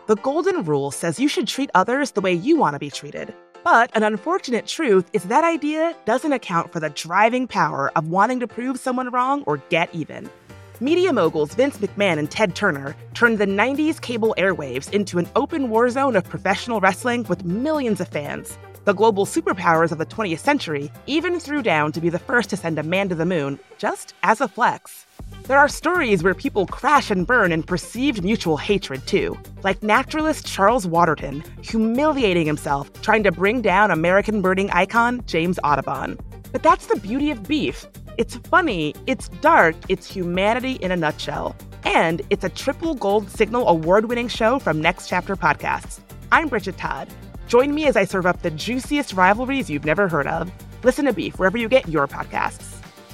The golden rule says you should treat others the way you want to be treated. But an unfortunate truth is that idea doesn't account for the driving power of wanting to prove someone wrong or get even. Media moguls Vince McMahon and Ted Turner turned the 90s cable airwaves into an open war zone of professional wrestling with millions of fans. The global superpowers of the 20th century even threw down to be the first to send a man to the moon, just as a flex. There are stories where people crash and burn in perceived mutual hatred, too, like naturalist Charles Waterton humiliating himself trying to bring down American birding icon James Audubon. But that's the beauty of beef. It's funny, it's dark, it's humanity in a nutshell. And it's a triple gold signal award-winning show from Next Chapter Podcasts. I'm Bridget Todd. Join me as I serve up the juiciest rivalries you've never heard of. Listen to Beef wherever you get your podcasts.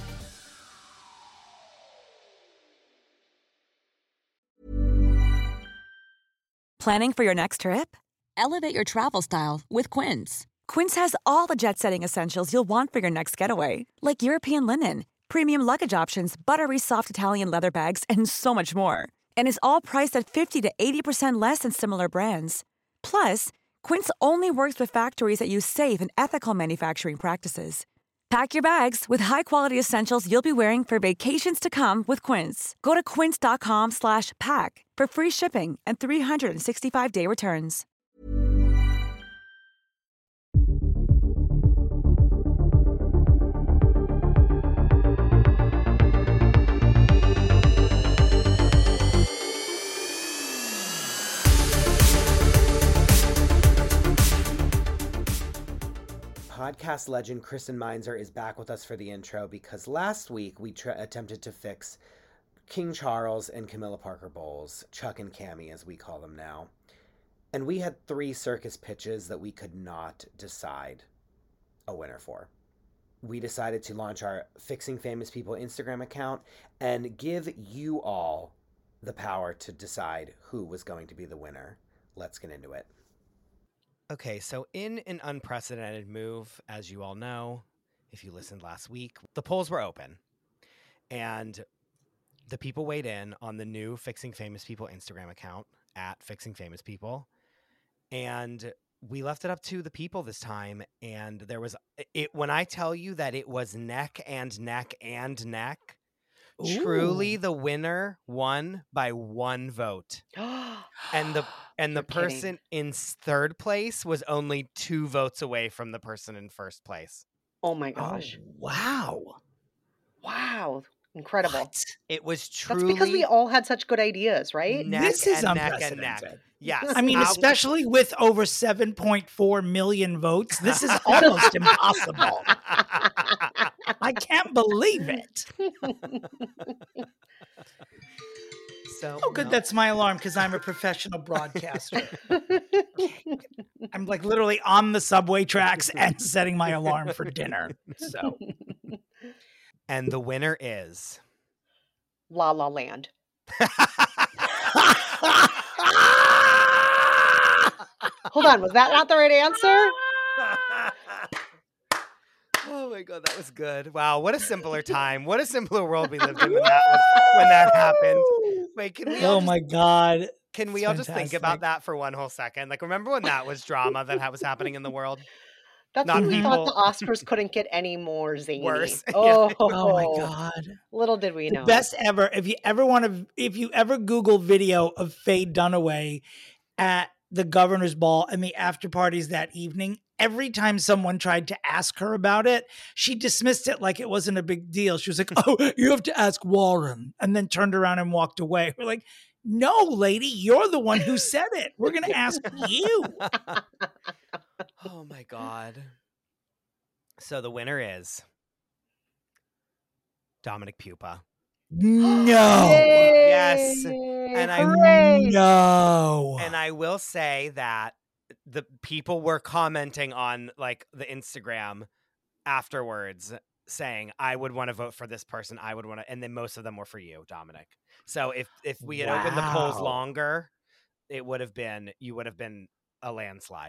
Planning for your next trip? Elevate your travel style with Quince. Quince has all the jet-setting essentials you'll want for your next getaway, like European linen, premium luggage options, buttery soft Italian leather bags, and so much more. And is all priced at 50 to 80% less than similar brands. Plus, Quince only works with factories that use safe and ethical manufacturing practices. Pack your bags with high-quality essentials you'll be wearing for vacations to come with Quince. Go to quince.com/pack for free shipping and 365-day returns. Podcast legend Kristen Meinzer is back with us for the intro because last week we attempted to fix King Charles and Camilla Parker Bowles, Chuck and Cammy as we call them now. And we had 3 circus pitches that we could not decide a winner for. We decided to launch our Fixing Famous People Instagram account and give you all the power to decide who was going to be the winner. Let's get into it. Okay, so in an unprecedented move, as you all know, if you listened last week, the polls were open. And the people weighed in on the new Fixing Famous People Instagram account at Fixing Famous People. And we left it up to the people this time. And there was it when I tell you that it was neck and neck and neck. Ooh. Truly the winner won by 1 vote. And the person in third place was only 2 votes away from the person in first place. Oh my gosh. Oh, wow. Incredible. What? It was truly... That's because we all had such good ideas, right? This is unprecedented. Yes. I mean, especially with over 7.4 million votes, this is almost impossible. I can't believe it. So, oh, good. That's my alarm because I'm a professional broadcaster. I'm like literally on the subway tracks and setting my alarm for dinner. So, and the winner is La La Land. Hold on, was that not the right answer? Oh my God, that was good. Wow, what a simpler time. What a simpler world we lived in when that happened. Wait, can we all my God. Can we all just think about that for one whole second? Like, remember when that was drama that was happening in the world? That's when we thought the Oscars couldn't get any more zany. Worse. Oh, oh my God. Little did we know. The best ever. If you ever Google video of Faye Dunaway at the governor's ball and the after parties that evening, every time someone tried to ask her about it, she dismissed it like it wasn't a big deal. She was like, oh, you have to ask Warren, and then turned around and walked away. We're like, no, lady, you're the one who said it. We're going to ask you. Oh my God. So the winner is Dominic Pupa. No. Yes. And I will say that the people were commenting on like the Instagram afterwards saying, I would want to vote for this person. I would want to, and then most of them were for you, Dominic. So if we had opened the polls longer, you would have been a landslide.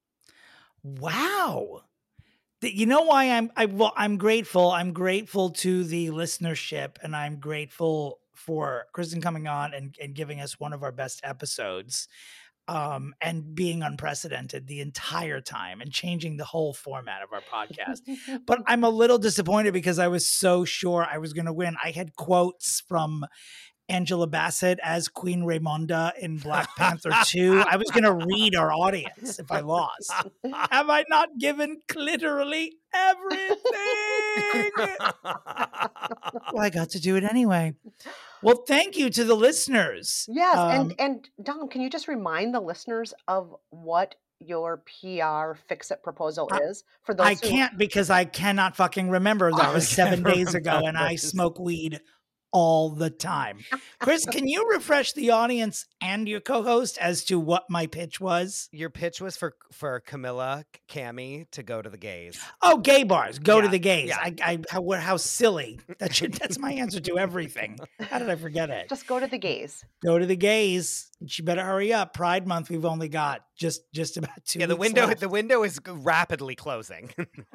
Wow. You know why I'm grateful. I'm grateful to the listenership, and I'm grateful for Kristen coming on and giving us one of our best episodes. and being unprecedented the entire time and changing the whole format of our podcast. But I'm a little disappointed because I was so sure I was going to win. I had quotes from Angela Bassett as Queen Raymonda in Black Panther 2. I was going to read our audience if I lost. Have I not given literally everything? Well, I got to do it anyway. Well, thank you to the listeners. Yes, and Dom, can you just remind the listeners of what your PR fix-it proposal is for those I can't because I cannot fucking remember. That was 7 days ago, and I smoke weed all the time. Chris, can you refresh the audience and your co-host as to what my pitch was? Your pitch was for Camilla Cammie to go to the gays. Oh, gay bars. Go to Yeah, the gays. yeah. How silly. That's my answer to everything. How did I forget it? Just go to the gays. Go to the gays. You better hurry up. Pride Month, we've only got just about 2 weeks left. The window is rapidly closing.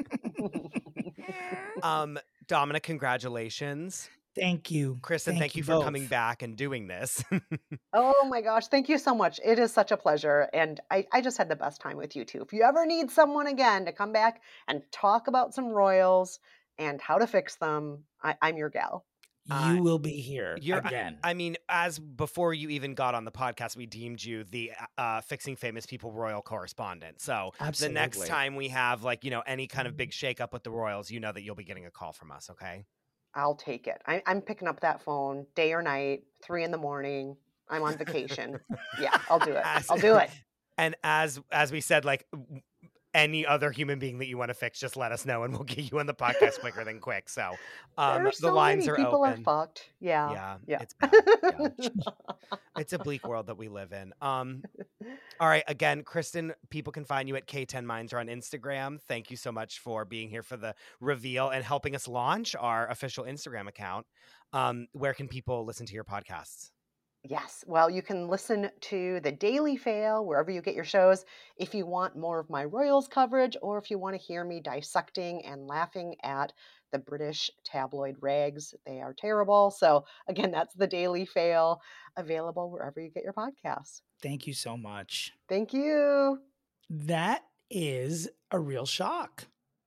Dominic, congratulations. Thank you. Kristen, thank you for both. coming back and doing this. Oh my gosh, thank you so much. It is such a pleasure. And I just had the best time with you too. If you ever need someone again to come back and talk about some royals and how to fix them, I'm your gal. You will be here again. I mean, as before you even got on the podcast, we deemed you the Fixing Famous People royal correspondent. So Absolutely. The next time we have any kind of big shakeup with the royals, you know that you'll be getting a call from us, okay? I'll take it. I'm picking up that phone day or night, 3 a.m. I'm on vacation. Yeah, I'll do it. I'll do it. And as we said, any other human being that you want to fix, just let us know and we'll get you on the podcast quicker than quick. So the lines are people open. Are fucked. Yeah. It's bad. Yeah. It's a bleak world that we live in. All right. Again, Kristen, people can find you at K10Minds or on Instagram. Thank you so much for being here for the reveal and helping us launch our official Instagram account. Where can people listen to your podcasts? Yes. Well, you can listen to The Daily Fail wherever you get your shows. If you want more of my royals coverage, or if you want to hear me dissecting and laughing at the British tabloid rags, they are terrible. So again, that's The Daily Fail, available wherever you get your podcasts. Thank you so much. Thank you. That is a real shock.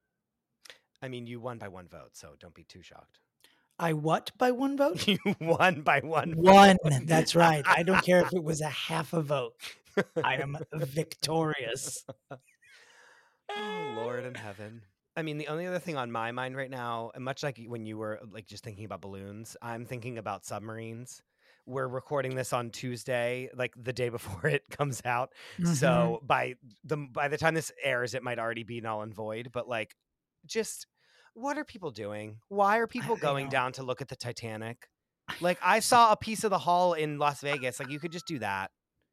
I mean, you won by 1 vote, so don't be too shocked. I what by 1 vote? You won by 1 vote. One. That's right. I don't care if it was a half a vote. I am victorious. Oh, Lord in heaven. I mean, the only other thing on my mind right now, and much like when you were just thinking about balloons, I'm thinking about submarines. We're recording this on Tuesday, the day before it comes out. Mm-hmm. So by the time this airs, it might already be null and void. But just what are people doing? Why are people going down to look at the Titanic? I saw a piece of the hull in Las Vegas. You could just do that.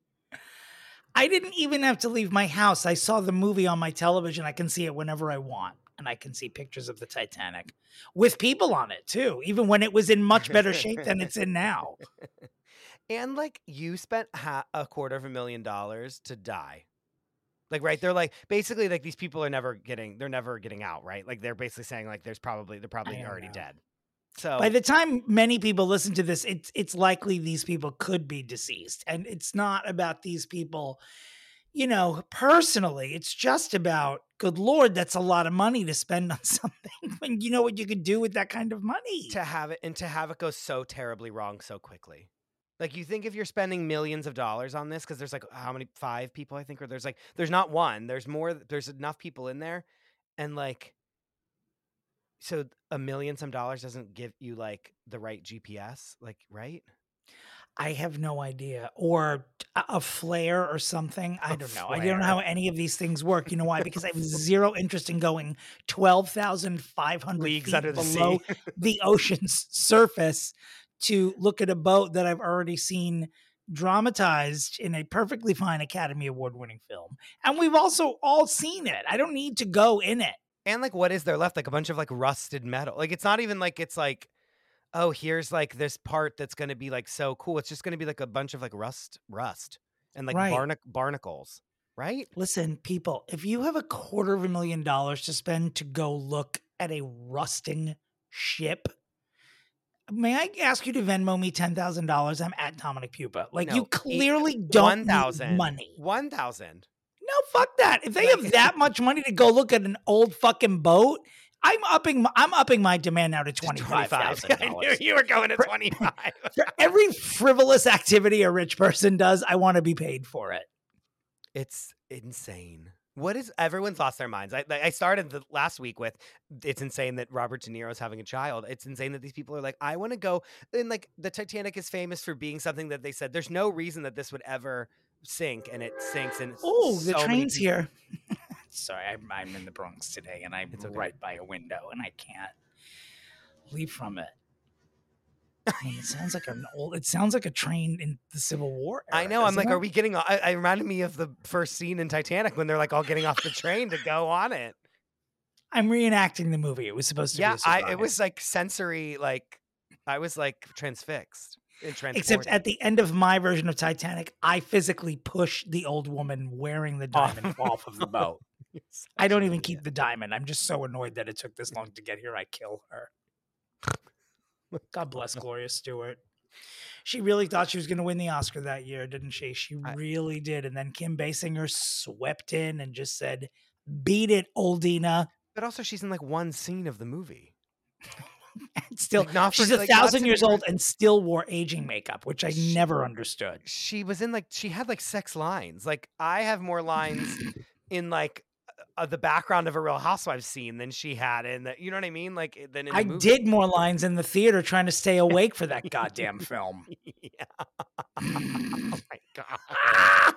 I didn't even have to leave my house. I saw the movie on my television. I can see it whenever I want. And I can see pictures of the Titanic with people on it too, even when it was in much better shape than it's in now. And you spent $250,000 to die. Right, they're basically these people are never getting out, right? They're basically saying they're probably already dead. So by the time many people listen to this, it's likely these people could be deceased. And it's not about these people, personally. It's just about, good Lord, that's a lot of money to spend on something when you know what you could do with that kind of money. To have it go so terribly wrong so quickly. You think if you're spending millions of dollars on this, because there's how many, 5 people, I think, or there's not one, there's more, there's enough people in there. And so $1 million some dollars doesn't give you the right GPS, right? I have no idea. Or a flare or something. I don't know. I don't know how any of these things work. You know why? Because I have zero interest in going 12,500 leagues feet under below the ocean's surface to look at a boat that I've already seen dramatized in a perfectly fine Academy Award-winning film. And we've also all seen it. I don't need to go in it. And what is there left? A bunch of rusted metal. It's not even it's oh, here's this part that's going to be so cool. It's just going to be a bunch of rust and right. barnacles, right? Listen, people, if you have $250,000 to spend to go look at a rusting ship, may I ask you to Venmo me $10,000? I'm at Dominic Pupa. Like, No, you clearly don't need 1,000. money. 1,000. No, fuck that. If they have that much money to go look at an old fucking boat, I'm upping my demand now to $25,000. I knew you were going to 25. For every frivolous activity a rich person does, I want to be paid for it. It's insane. What is everyone's lost their minds? I started the last week with it's insane that Robert De Niro's having a child. It's insane that these people are like, I want to go. And like the Titanic is famous for being something that they said there's no reason that this would ever sink, and it sinks. And Oh, so the train's many here. Sorry, I'm in the Bronx today, and I'm right by a window, and I can't leave from it. I mean, it sounds like a train in the Civil War era, I know. I'm like, doesn't are it? we getting? I reminded me of the first scene in Titanic when they're like all getting off the train to go on it. I'm reenacting the movie. It was supposed to be a surprise. It was like sensory, like I was like transfixed and transported. Except at the end of my version of Titanic, I physically push the old woman wearing the diamond off of the boat. I don't even keep the diamond. I'm just so annoyed that it took this long to get here. I kill her. God bless Gloria Stewart. She really thought she was going to win the Oscar that year, didn't she? She really did. And then Kim Basinger swept in and just said, "Beat it, Oldina." But also, she's in like one scene of the movie. And still, like, she's 1,000 years old and still wore aging makeup, which I never understood. She was in she had like 6 lines. Like I have more lines in like the background of a Real Housewives scene than she had in the, you know what I mean? Like than in the movie. did more lines in the theater trying to stay awake for that goddamn film. Yeah. Oh my God.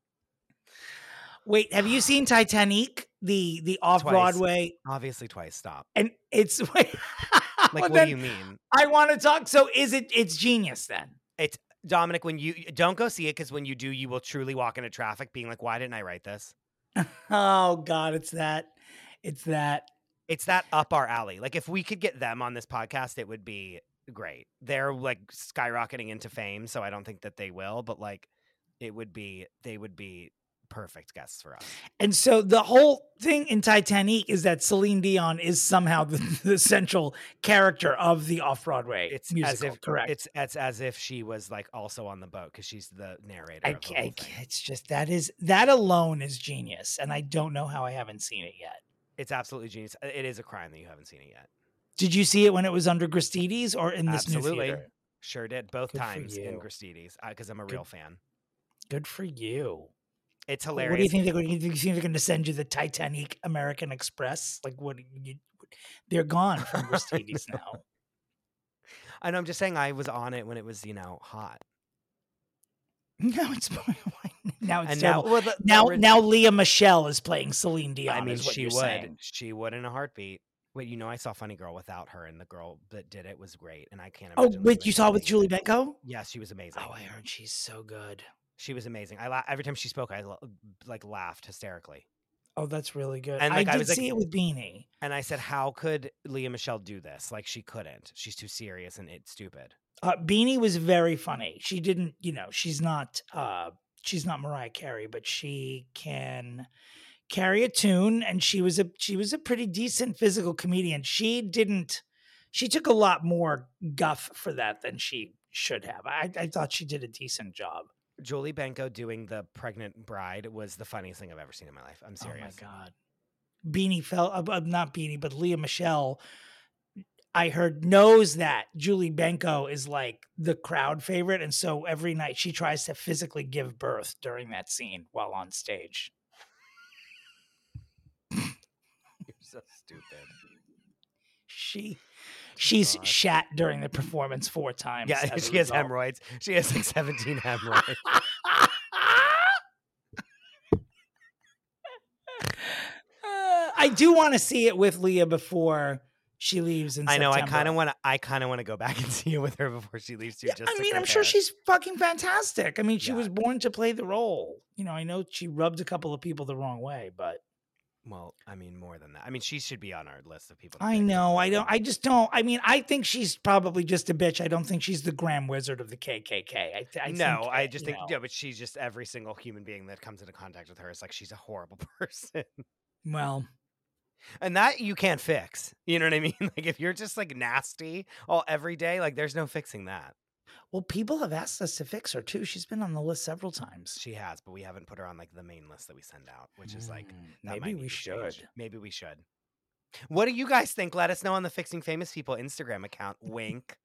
Wait, have you seen Titanic? The off-Broadway? Obviously twice. Stop. And it's like, what do you mean? I want to talk. So it's genius then? It's Dominic, when you don't go see it, because when you do, you will truly walk into traffic being like, why didn't I write this? Oh God, it's that up our alley. Like if we could get them on this podcast, it would be great. They're like skyrocketing into fame, so I don't think that they will, but like they would be perfect guests for us. And so the whole thing in Titanic is that Celine Dion is somehow the central character of the off-Broadway musical. Correct. It's as if she was like also on the boat because she's the narrator. It's just that alone is genius, and I don't know how I haven't seen it yet. It's absolutely genius. It is a crime that you haven't seen it yet. Did you see it when it was under Gristedes or in this new theater? Sure did. Both Good times in Gristedes because I'm a real fan. Good for you. It's hilarious. What do you think they're going to send you the Titanic American Express? Like they're gone from Gristedes now. I know. I'm just saying I was on it when it was, hot. Now it's and terrible. Now Leah Michele is playing Celine Dion. I mean, she would in a heartbeat. Wait, I saw Funny Girl without her, and the girl that did it was great, and I can't imagine. Oh, wait, you saw it with Julie Benko? Yes, she was amazing. Oh, I heard she's so good. She was amazing. Every time she spoke, I laughed hysterically. Oh, that's really good. And I did see it with Beanie. And I said, how could Leah Michele do this? Like, she couldn't. She's too serious and it's stupid. Beanie was very funny. She didn't, she's not Mariah Carey, but she can carry a tune, and she was a pretty decent physical comedian. She took a lot more guff for that than she should have. I thought she did a decent job. Julie Benko doing the pregnant bride was the funniest thing I've ever seen in my life. I'm serious. Oh my God. Beanie not Beanie, but Leah Michele, I heard, knows that Julie Benko is like the crowd favorite. And so every night she tries to physically give birth during that scene while on stage. You're so stupid. She's shat during the performance 4 times. Yeah, she has hemorrhoids. She has like 17 hemorrhoids. I do want to see it with Leah before she leaves in September. I kind of want to go back and see it with her before she leaves too. I'm sure she's fucking fantastic. I mean, she was born to play the role. I know she rubbed a couple of people the wrong way, but. Well, I mean, more than that. I mean, she should be on our list of people. I know. I just don't. I mean, I think she's probably just a bitch. I don't think she's the Grand Wizard of the KKK. I just think, but she's just every single human being that comes into contact with her is like she's a horrible person. Well, And that you can't fix. You know what I mean? Like if you're just like nasty all every day, like there's no fixing that. Well, people have asked us to fix her too. She's been on the list several times. She has, but we haven't put her on like the main list that we send out, which is like maybe we should. Maybe we should. What do you guys think? Let us know on the Fixing Famous People Instagram account. Wink.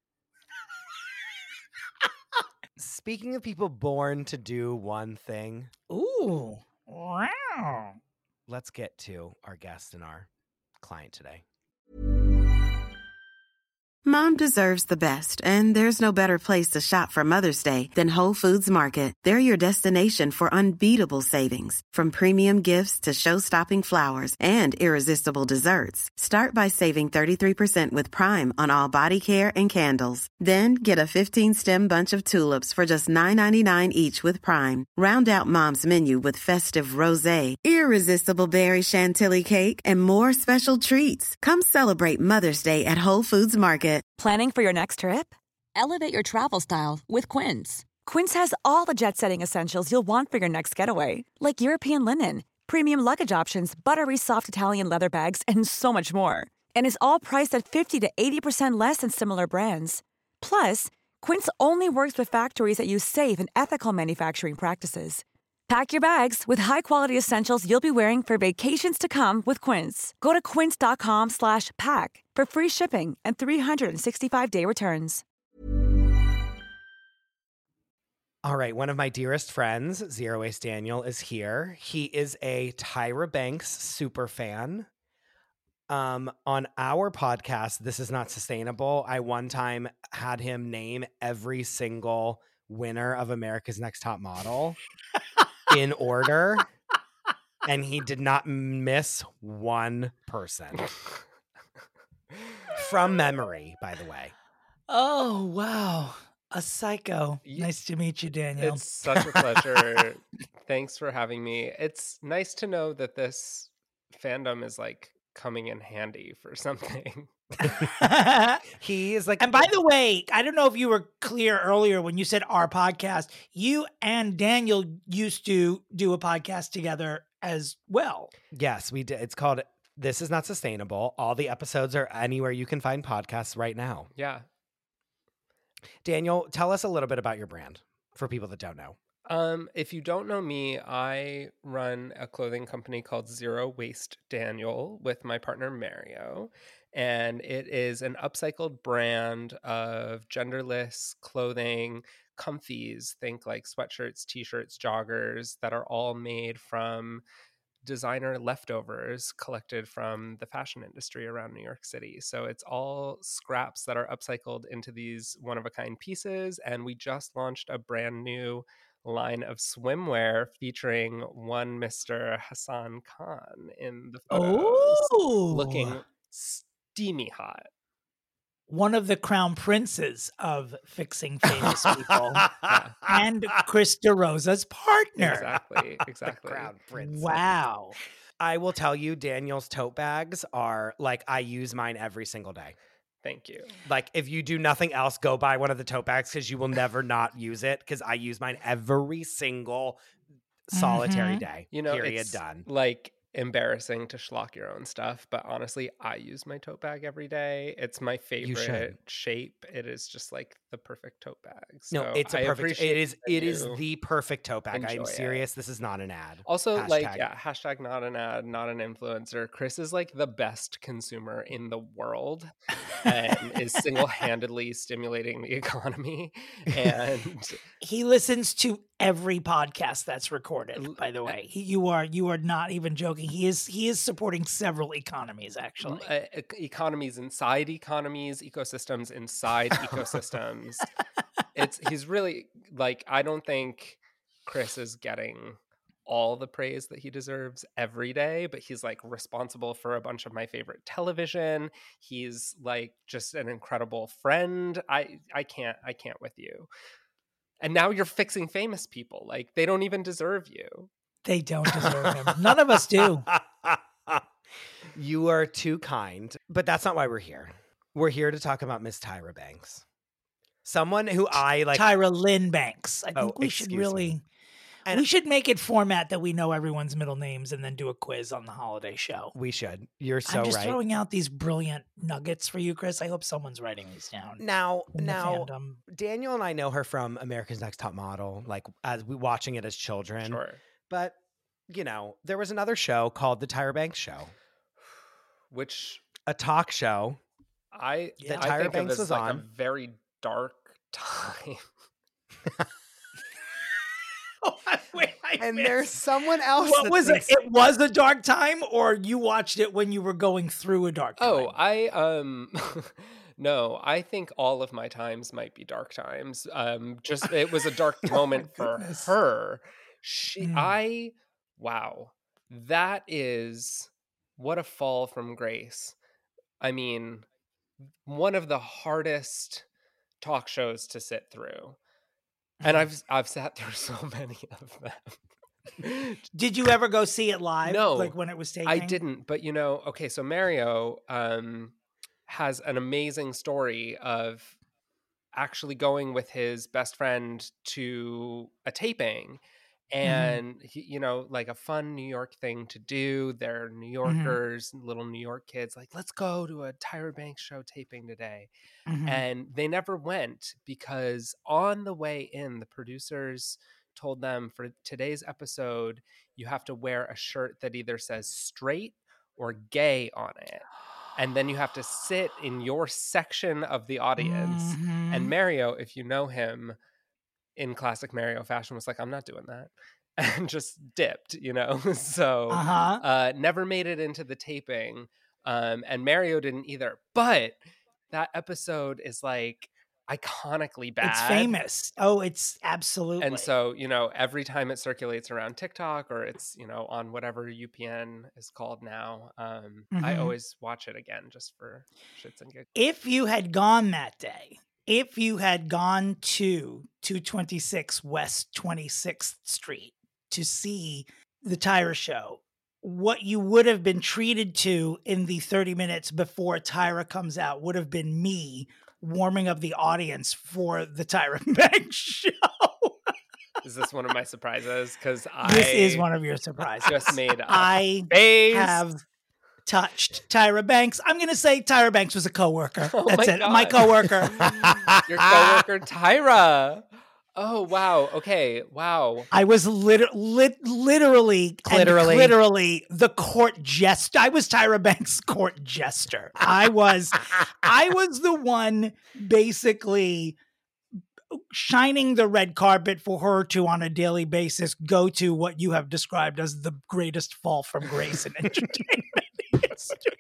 Speaking of people born to do one thing. Ooh. Wow. Let's get to our guest and our client today. Mom deserves the best, and there's no better place to shop for Mother's Day than Whole Foods Market. They're your destination for unbeatable savings, from premium gifts to show-stopping flowers and irresistible desserts. Start by saving 33% with Prime on all body care and candles. Then get a 15-stem bunch of tulips for just $9.99 each with Prime. Round out Mom's menu with festive rosé, irresistible berry chantilly cake, and more special treats. Come celebrate Mother's Day at Whole Foods Market. Planning for your next trip? Elevate your travel style with Quince. Quince has all the jet-setting essentials you'll want for your next getaway, like European linen, premium luggage options, buttery soft Italian leather bags, and so much more. And is all priced at 50 to 80% less than similar brands. Plus, Quince only works with factories that use safe and ethical manufacturing practices. Pack your bags with high-quality essentials you'll be wearing for vacations to come with Quince. Go to quince.com/pack for free shipping and 365-day returns. All right, one of my dearest friends, Zero Waste Daniel, is here. He is a Tyra Banks super fan. On our podcast, This Is Not Sustainable, I one time had him name every single winner of America's Next Top Model in order, and he did not miss one person. From memory, by the way. Oh, wow. A psycho. Nice to meet you, Daniel. It's such a pleasure. Thanks for having me. It's nice to know that this fandom is like coming in handy for something. He is like, and by the way, I don't know if you were clear earlier when you said our podcast, you and Daniel used to do a podcast together as well. Yes, we did. It's called This Is Not Sustainable. All the episodes are anywhere you can find podcasts right now. Yeah. Daniel, tell us a little bit about your brand for people that don't know. If you don't know me, I run a clothing company called Zero Waste Daniel with my partner Mario. And it is an upcycled brand of genderless clothing, comfies, think like sweatshirts, t-shirts, joggers, that are all made from designer leftovers collected from the fashion industry around New York City. So it's all scraps that are upcycled into these one-of-a-kind pieces. And we just launched a brand new line of swimwear featuring one Mr. Hassan Khan in the photos, looking steamy hot. One of the crown princes of Fixing Famous People. And Chris DeRosa's partner. Exactly. Crown prince. Wow. I will tell you, Daniel's tote bags are like, I use mine every single day. Thank you. Like, if you do nothing else, go buy one of the tote bags because you will never not use it, because I use mine every single solitary day. You know, period, it's done. like embarrassing to schlock your own stuff, but honestly, I use my tote bag every day. It's my favorite shape. It is just like the perfect tote bag. So no, it's a perfect. It is the perfect tote bag. I am serious. This is not an ad. Also, hashtag not an ad, not an influencer. Chris is like the best consumer in the world and is single-handedly stimulating the economy. And he listens to every podcast that's recorded, by the way. You are not even joking. He is supporting several economies, actually. Economies inside economies, ecosystems inside ecosystems. He's really like, I don't think Chris is getting all the praise that he deserves every day, but he's like responsible for a bunch of my favorite television. He's like just an incredible friend. I can't with you. And now you're fixing famous people. Like, they don't even deserve you. They don't deserve him. None of us do. You are too kind, but that's not why we're here. We're here to talk about Miss Tyra Banks. Someone who I like. Tyra Lynn Banks. I think we should really And we should make it format that we know everyone's middle names and then do a quiz on the holiday show. we should. You're so I'm just right. throwing out these brilliant nuggets for you, Chris. I hope someone's writing these down. Now, in the fandom. Daniel and I know her from America's Next Top Model, like as we watching it as children. Sure. But, there was another show called The Tyra Banks Show, Which a talk show. I That I Tyra think Banks of as was like on. a very dark time. And there's someone else. What that was it? thinks- It was a dark time, or you watched it when you were going through a dark time? Oh, I no, I think all of my times might be dark times. Just it was a dark moment for goodness. her. Mm. Wow. That is what a fall from grace. I mean, one of the hardest talk shows to sit through. And I've sat through so many of them. Did you ever go see it live? No, Like when it was taping? I didn't, but okay, so Mario has an amazing story of actually going with his best friend to a taping, and he, like a fun New York thing to do. They're New Yorkers, little New York kids, like, let's go to a Tyra Banks show taping today. And they never went because on the way in, the producers told them, for today's episode, you have to wear a shirt that either says straight or gay on it. And then you have to sit in your section of the audience. And Mario, if you know him, in classic Mario fashion, was like, I'm not doing that. And just dipped, So never made it into the taping. And Mario didn't either. But that episode is like iconically bad. It's famous. Oh, it's absolutely. And so, every time it circulates around TikTok or it's, on whatever UPN is called now, I always watch it again just for shits and giggles. If you had gone that day, if you had gone to 226 West 26th Street to see the Tyra show, what you would have been treated to in the 30 minutes before Tyra comes out would have been me warming up the audience for the Tyra Banks show. Is this one of my surprises? Because This is one of your surprises. Just made a I face. have touched Tyra Banks. I'm going to say Tyra Banks was a coworker. Oh That's my it. God. My coworker. Your coworker Tyra. Oh wow. Okay. Wow. I was literally the court jester. I was Tyra Banks' court jester. I was the one basically shining the red carpet for her to, on a daily basis, go to what you have described as the greatest fall from grace in entertainment history.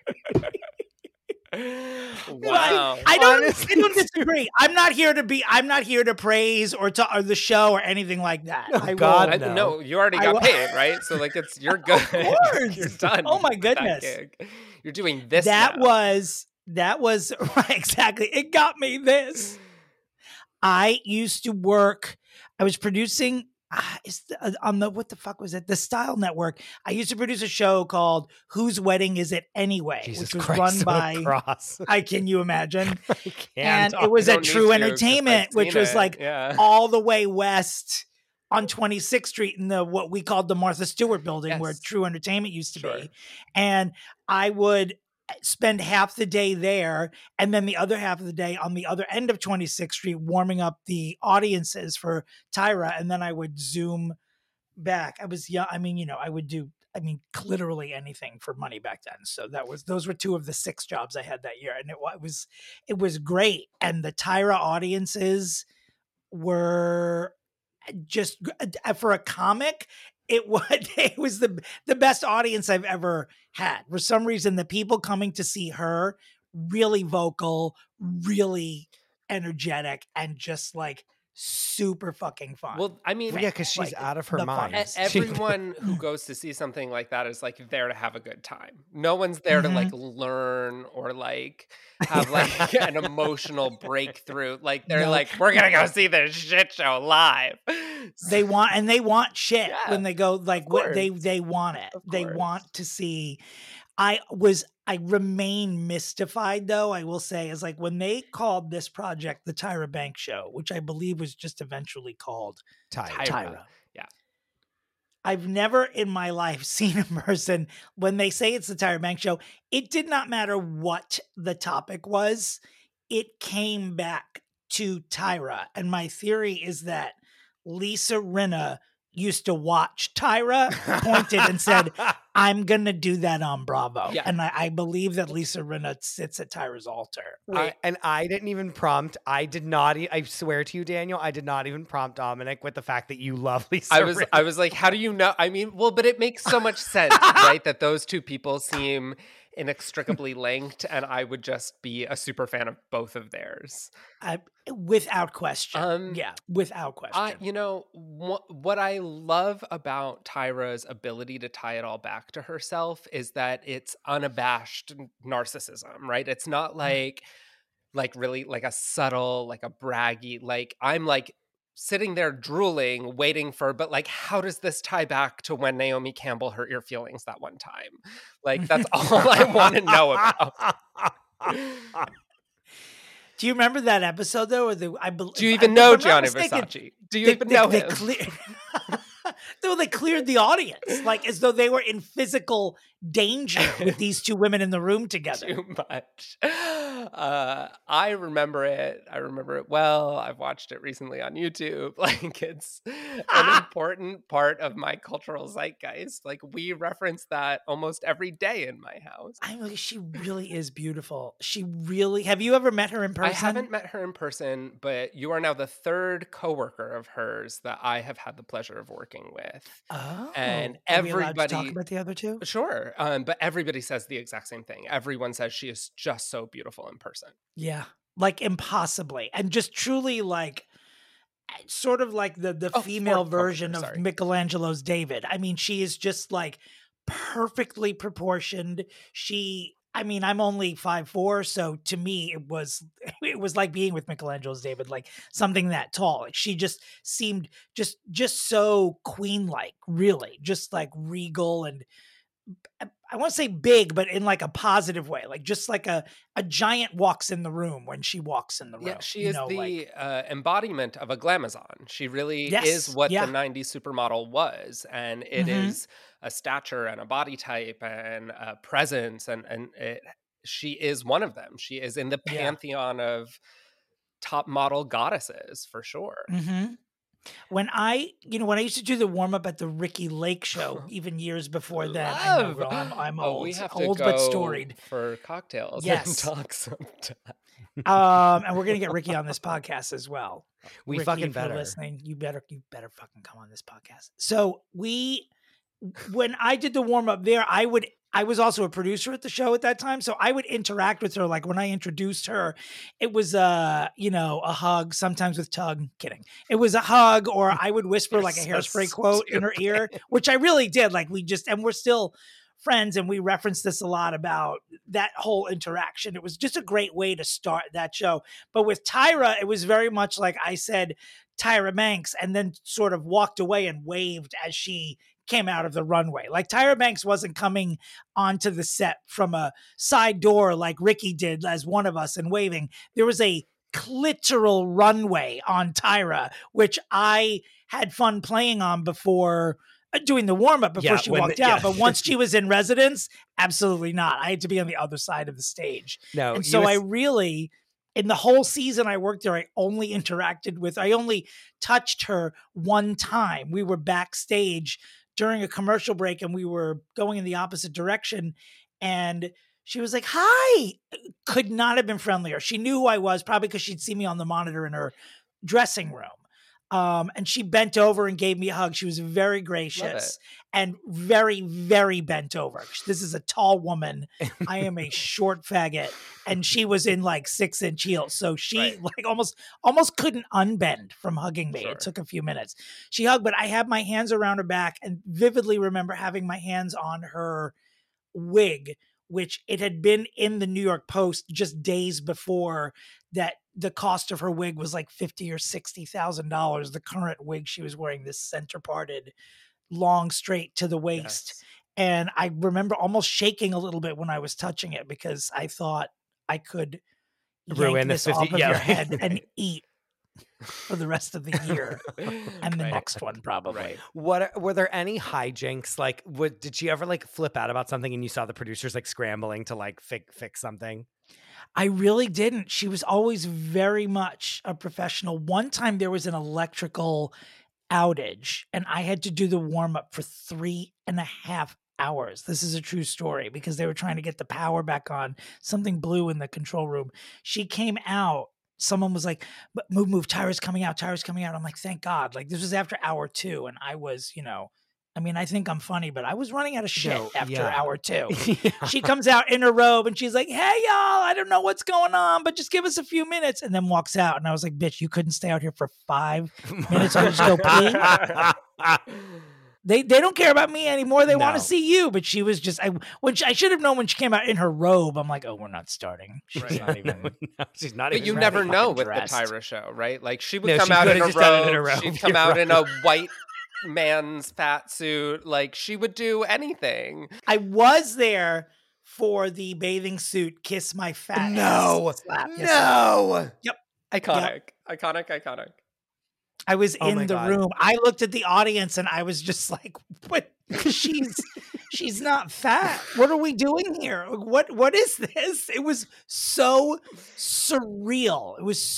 Wow. I don't disagree. I'm not here to praise or the show or anything like that. No, you already got paid, right? So like you're good. Of course. You're done. Oh my with that goodness. gig. You're doing this. That now. was right, exactly. It got me this. I used to work. I was producing on what the fuck was it? The Style Network. I used to produce a show called Whose Wedding Is It Anyway? Jesus which was Christ, run by, can you imagine? And can't. it was I at don't need True to, Entertainment, 'cause I've which seen was it. like Yeah. all the way west on 26th Street in what we called the Martha Stewart building, where Yes. True Entertainment used to Sure. be. And I would spend half the day there and then the other half of the day on the other end of 26th Street warming up the audiences for Tyra, and then I would zoom back. I was young. I mean, I would do literally anything for money back then. So those were two of the 6 jobs I had that year, and it was great. And the Tyra audiences were just, for a comic, it was the best audience I've ever had. For some reason, the people coming to see her, really vocal, really energetic, and just like super fucking fun. Well, I mean, Yeah, because she's out of her the mind. funnest. everyone who goes to see something like that is like there to have a good time. No one's there to like learn or like have like an emotional breakthrough. Like they're No. like, we're gonna go see this shit show live. They want shit Yeah, when they go, like course. they want it. Of They course. want to see. I remain mystified, though, I will say, is like when they called this project the Tyra Banks Show, which I believe was just eventually called Tyra. Tyra. Yeah. I've never in my life seen a person, when they say it's the Tyra Banks show, it did not matter what the topic was. It came back to Tyra. And my theory is that Lisa Rinna used to watch Tyra, pointed and said, I'm going to do that on Bravo. Yeah. And I believe that Lisa Rinna sits at Tyra's altar. And I didn't even prompt. I did not. I swear to you, Daniel, I did not even prompt Dominic with the fact that you love Lisa. I was like, how do you know? I mean, well, but it makes so much sense, right? That those two people seem inextricably linked, and I would just be a super fan of both of theirs. Without question. Yeah, without question. You know, what I love about Tyra's ability to tie it all back to herself is that it's unabashed narcissism, right? It's not like really like a subtle, like a braggy, like I'm like sitting there drooling, waiting for, but like, how does this tie back to when Naomi Campbell hurt your feelings that one time? Like, that's all I want to know about. Do you remember that episode though? Or do you even know Gianni Versace? Do you even know him? No, they cleared the audience, like as though they were in physical danger with these two women in the room together. Too much. I remember it well. I've watched it recently on YouTube. Like, it's an important part of my cultural zeitgeist. Like, we reference that almost every day in my house. I mean, she really is beautiful. Have you ever met her in person? I haven't met her in person, but you are now the third coworker of hers that I have had the pleasure of working with. Oh, and are we allowed everybody to talk about the other two? Sure. But everybody says the exact same thing. Everyone says she is just so beautiful in person. Yeah, like impossibly, and just truly like sort of like the female version of Michelangelo's David. I mean, she is just like perfectly proportioned. I'm only 5'4", so to me it was like being with Michelangelo's David, like something that tall. Like she just seemed just so queen-like, really, just like regal, and I want to say big, but in like a positive way, like just like a giant walks in the room when she walks in the room. Yeah, she is the embodiment of a glamazon. She really is what the 90s supermodel was, and it is a stature and a body type and a presence, and she is one of them. She is in the pantheon of top model goddesses for sure. Mm-hmm. When I used to do the warm up at the Ricky Lake show, even years before that, I know, I'm old, we have to old go but storied for cocktails. Yes, and talk sometime. And we're gonna get Ricky on this podcast as well. We Ricky, fucking if you're better. Listening, you better fucking come on this podcast. So when I did the warm up there, I was also a producer at the show at that time, so I would interact with her. Like when I introduced her, it was a hug, sometimes with tug. Kidding. It was a hug, or I would whisper like a Hairspray quote in her ear, which I really did. Like and we're still friends, and we reference this a lot about that whole interaction. It was just a great way to start that show. But with Tyra, it was very much like I said, Tyra Banks, and then sort of walked away and waved as she came out of the runway. Like Tyra Banks wasn't coming onto the set from a side door like Ricky did as one of us and waving. There was a literal runway on Tyra, which I had fun playing on before doing the warm-up before she walked out. But once she was in residence, absolutely not. I had to be on the other side of the stage. No, and so I really, in the whole season I worked there, I only touched her one time. We were backstage during a commercial break, and we were going in the opposite direction, and she was like, hi. Could not have been friendlier. She knew who I was, probably because she'd seen me on the monitor in her dressing room. And she bent over and gave me a hug. She was very gracious and very, very bent over. This is a tall woman. I am a short faggot. And she was in like 6-inch heels. So she like almost couldn't unbend from hugging me. Sure. It took a few minutes. She hugged, but I had my hands around her back and vividly remember having my hands on her wig, which it had been in the New York Post just days before that. The cost of her wig was like $50,000 or $60,000. The current wig she was wearing, this center parted, long, straight to the waist. Yes. And I remember almost shaking a little bit when I was touching it because I thought I could ruin this off of your head and eat for the rest of the year and the next one probably. Right. Were there any hijinks? Like, did she ever like flip out about something and you saw the producers like scrambling to like fix something? I really didn't. She was always very much a professional. One time there was an electrical outage and I had to do the warm up for 3.5 hours. This is a true story because they were trying to get the power back on. Something blew in the control room. She came out. Someone was like, move, Tyra's coming out. I'm like, thank God. Like, this was after hour 2. And I was, I mean, I think I'm funny, but I was running out of shit after hour 2. Yeah. She comes out in her robe and she's like, hey, y'all, I don't know what's going on, but just give us a few minutes. And then walks out. And I was like, bitch, you couldn't stay out here for 5 minutes and just go pee? They don't care about me anymore. They want to see you. But she was just, I should have known when she came out in her robe. I'm like, oh, we're not starting. She's not even. She's not. But even you never know with dressed. the Tyra show, right? Like she would come out in a robe. She'd come out in a white man's fat suit. Like she would do anything. I was there for the bathing suit kiss my fat ass slap. No. Yep. Iconic. I was in the room. I looked at the audience and I was just like, what? She's not fat. What are we doing here? What is this? It was so surreal.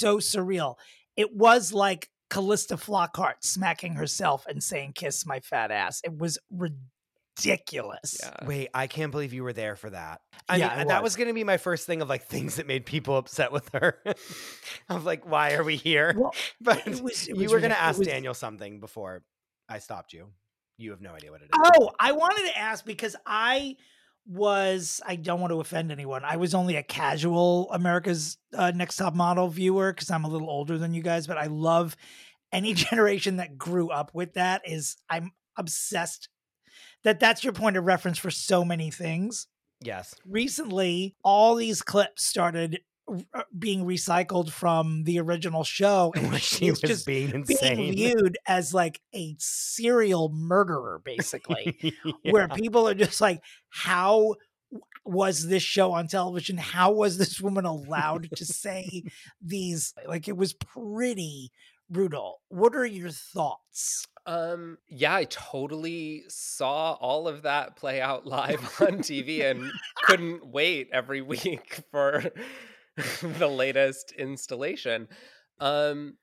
It was like Callista Flockhart smacking herself and saying, kiss my fat ass. It was ridiculous. Yeah. Wait, I can't believe you were there for that. I mean, that was going to be my first thing of like things that made people upset with her. I was like, why are we here? Well, but you were going to ask Daniel something before I stopped you. You have no idea what it is. Oh, I wanted to ask because I don't want to offend anyone. I was only a casual America's Next Top Model viewer because I'm a little older than you guys, but I love any generation that grew up with that. I'm obsessed that's your point of reference for so many things. Yes. Recently, all these clips started being recycled from the original show, and she was just being insane, being viewed as like a serial murderer, basically, where people are just like, how was this show on television? How was this woman allowed to say these? Like, it was pretty brutal. What are your thoughts? Yeah, I totally saw all of that play out live on TV and couldn't wait every week for the latest installation. In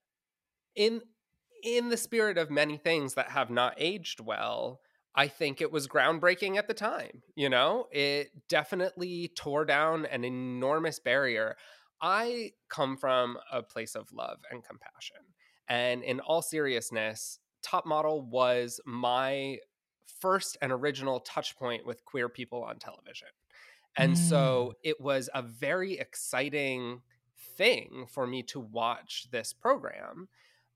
the spirit of many things that have not aged well, I think it was groundbreaking at the time. It definitely tore down an enormous barrier. I come from a place of love and compassion. And in all seriousness, Top Model was my first and original touch point with queer people on television. And so it was a very exciting thing for me to watch this program.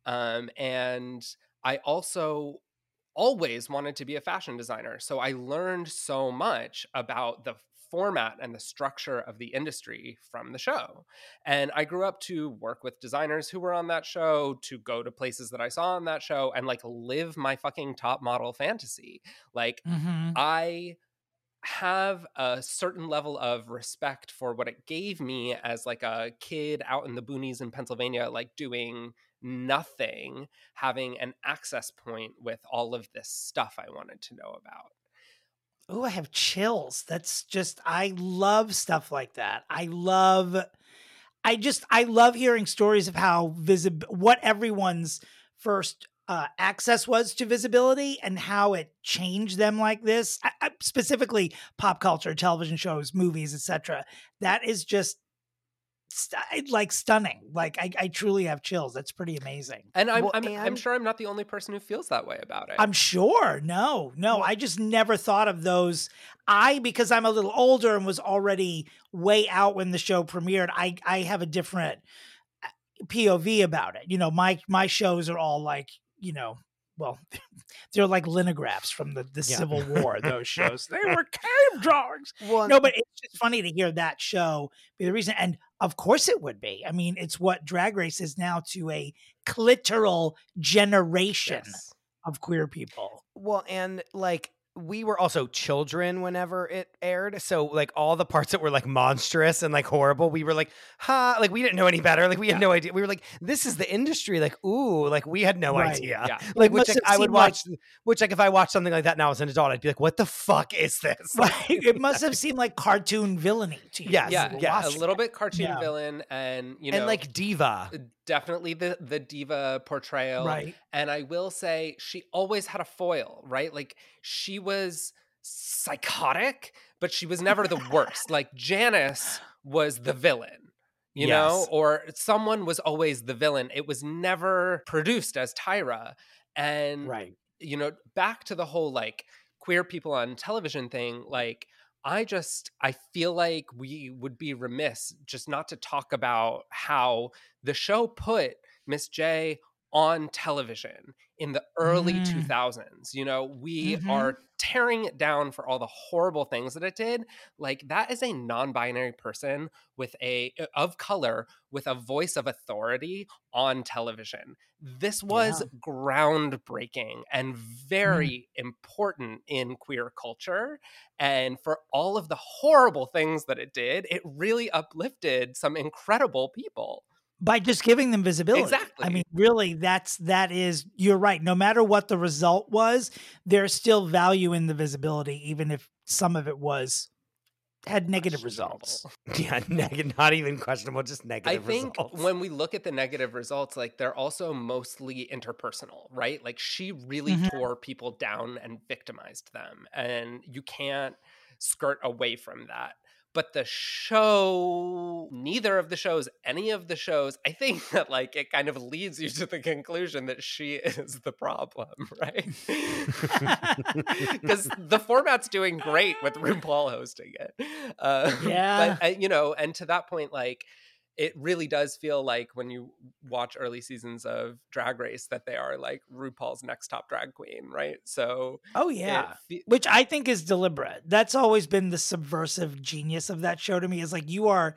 And I also always wanted to be a fashion designer. So I learned so much about the format and the structure of the industry from the show. And I grew up to work with designers who were on that show, to go to places that I saw on that show and like live my fucking top model fantasy. Like I have a certain level of respect for what it gave me as like a kid out in the boonies in Pennsylvania, like doing nothing, having an access point with all of this stuff I wanted to know about. Oh, I have chills. That's just, I love stuff like that. I love hearing stories of how what everyone's first access was to visibility and how it changed them like this. Specifically pop culture, television shows, movies, etc. That is just like stunning. Like I truly have chills. That's pretty amazing. And I'm sure I'm not the only person who feels that way about it. I'm sure. No, I just never thought of those. Because I'm a little older and was already way out when the show premiered, I have a different POV about it. My shows are all like, well, they're like linographs from the Civil War, those shows. They were cave drawings. Well, no, but it's just funny to hear that show be the reason. And of course it would be. I mean, it's what Drag Race is now to a clitoral generation of queer people. Well, and like we were also children whenever it aired. So like all the parts that were like monstrous and like horrible, we were like, like we didn't know any better. Like we had no idea. We were like, this is the industry. Like, ooh, like we had no Right. idea. Yeah. Like It which must like, have I would seemed watch, which like if I watched something like that now as an adult, I'd be like, what the fuck is this? Right. It must have seemed like cartoon villainy to you. Yes, when you Yeah, were yes. a watching little it. bit cartoon Yeah. villain, and you know, And like diva. definitely the diva portrayal. Right. And I will say she always had a foil, right? Like she was psychotic, but she was never the worst. Like Janice was the villain, you know, Yes. or someone was always the villain. It was never produced as Tyra. And Right. you know, back to the whole like queer people on television thing, like I feel like we would be remiss just not to talk about how the show put Miss J on television in the early Mm. 2000s. You know, we Mhm. are tearing it down for all the horrible things that it did. Like that is a non-binary person with of color with a voice of authority on television. This was groundbreaking and very important in queer culture. And for all of the horrible things that it did, it really uplifted some incredible people. By just giving them visibility. Exactly. I mean, really, that is, you're right. No matter what the result was, there's still value in the visibility, even if some of it had negative results. Yeah, not even questionable, just I negative think results. when we look at the negative results, like they're also mostly interpersonal, right? Like she really Mhm. tore people down and victimized them. And you can't skirt away from that. But the show, neither of the shows, any of the shows, I think that like it kind of leads you to the conclusion that she is the problem, right? Because the format's doing great with RuPaul hosting it. Yeah. But, you know, and to that point, like, it really does feel like when you watch early seasons of Drag Race that they are like RuPaul's next top drag queen, right? So, Oh yeah. Which I think is deliberate. That's always been the subversive genius of that show to me, is like you're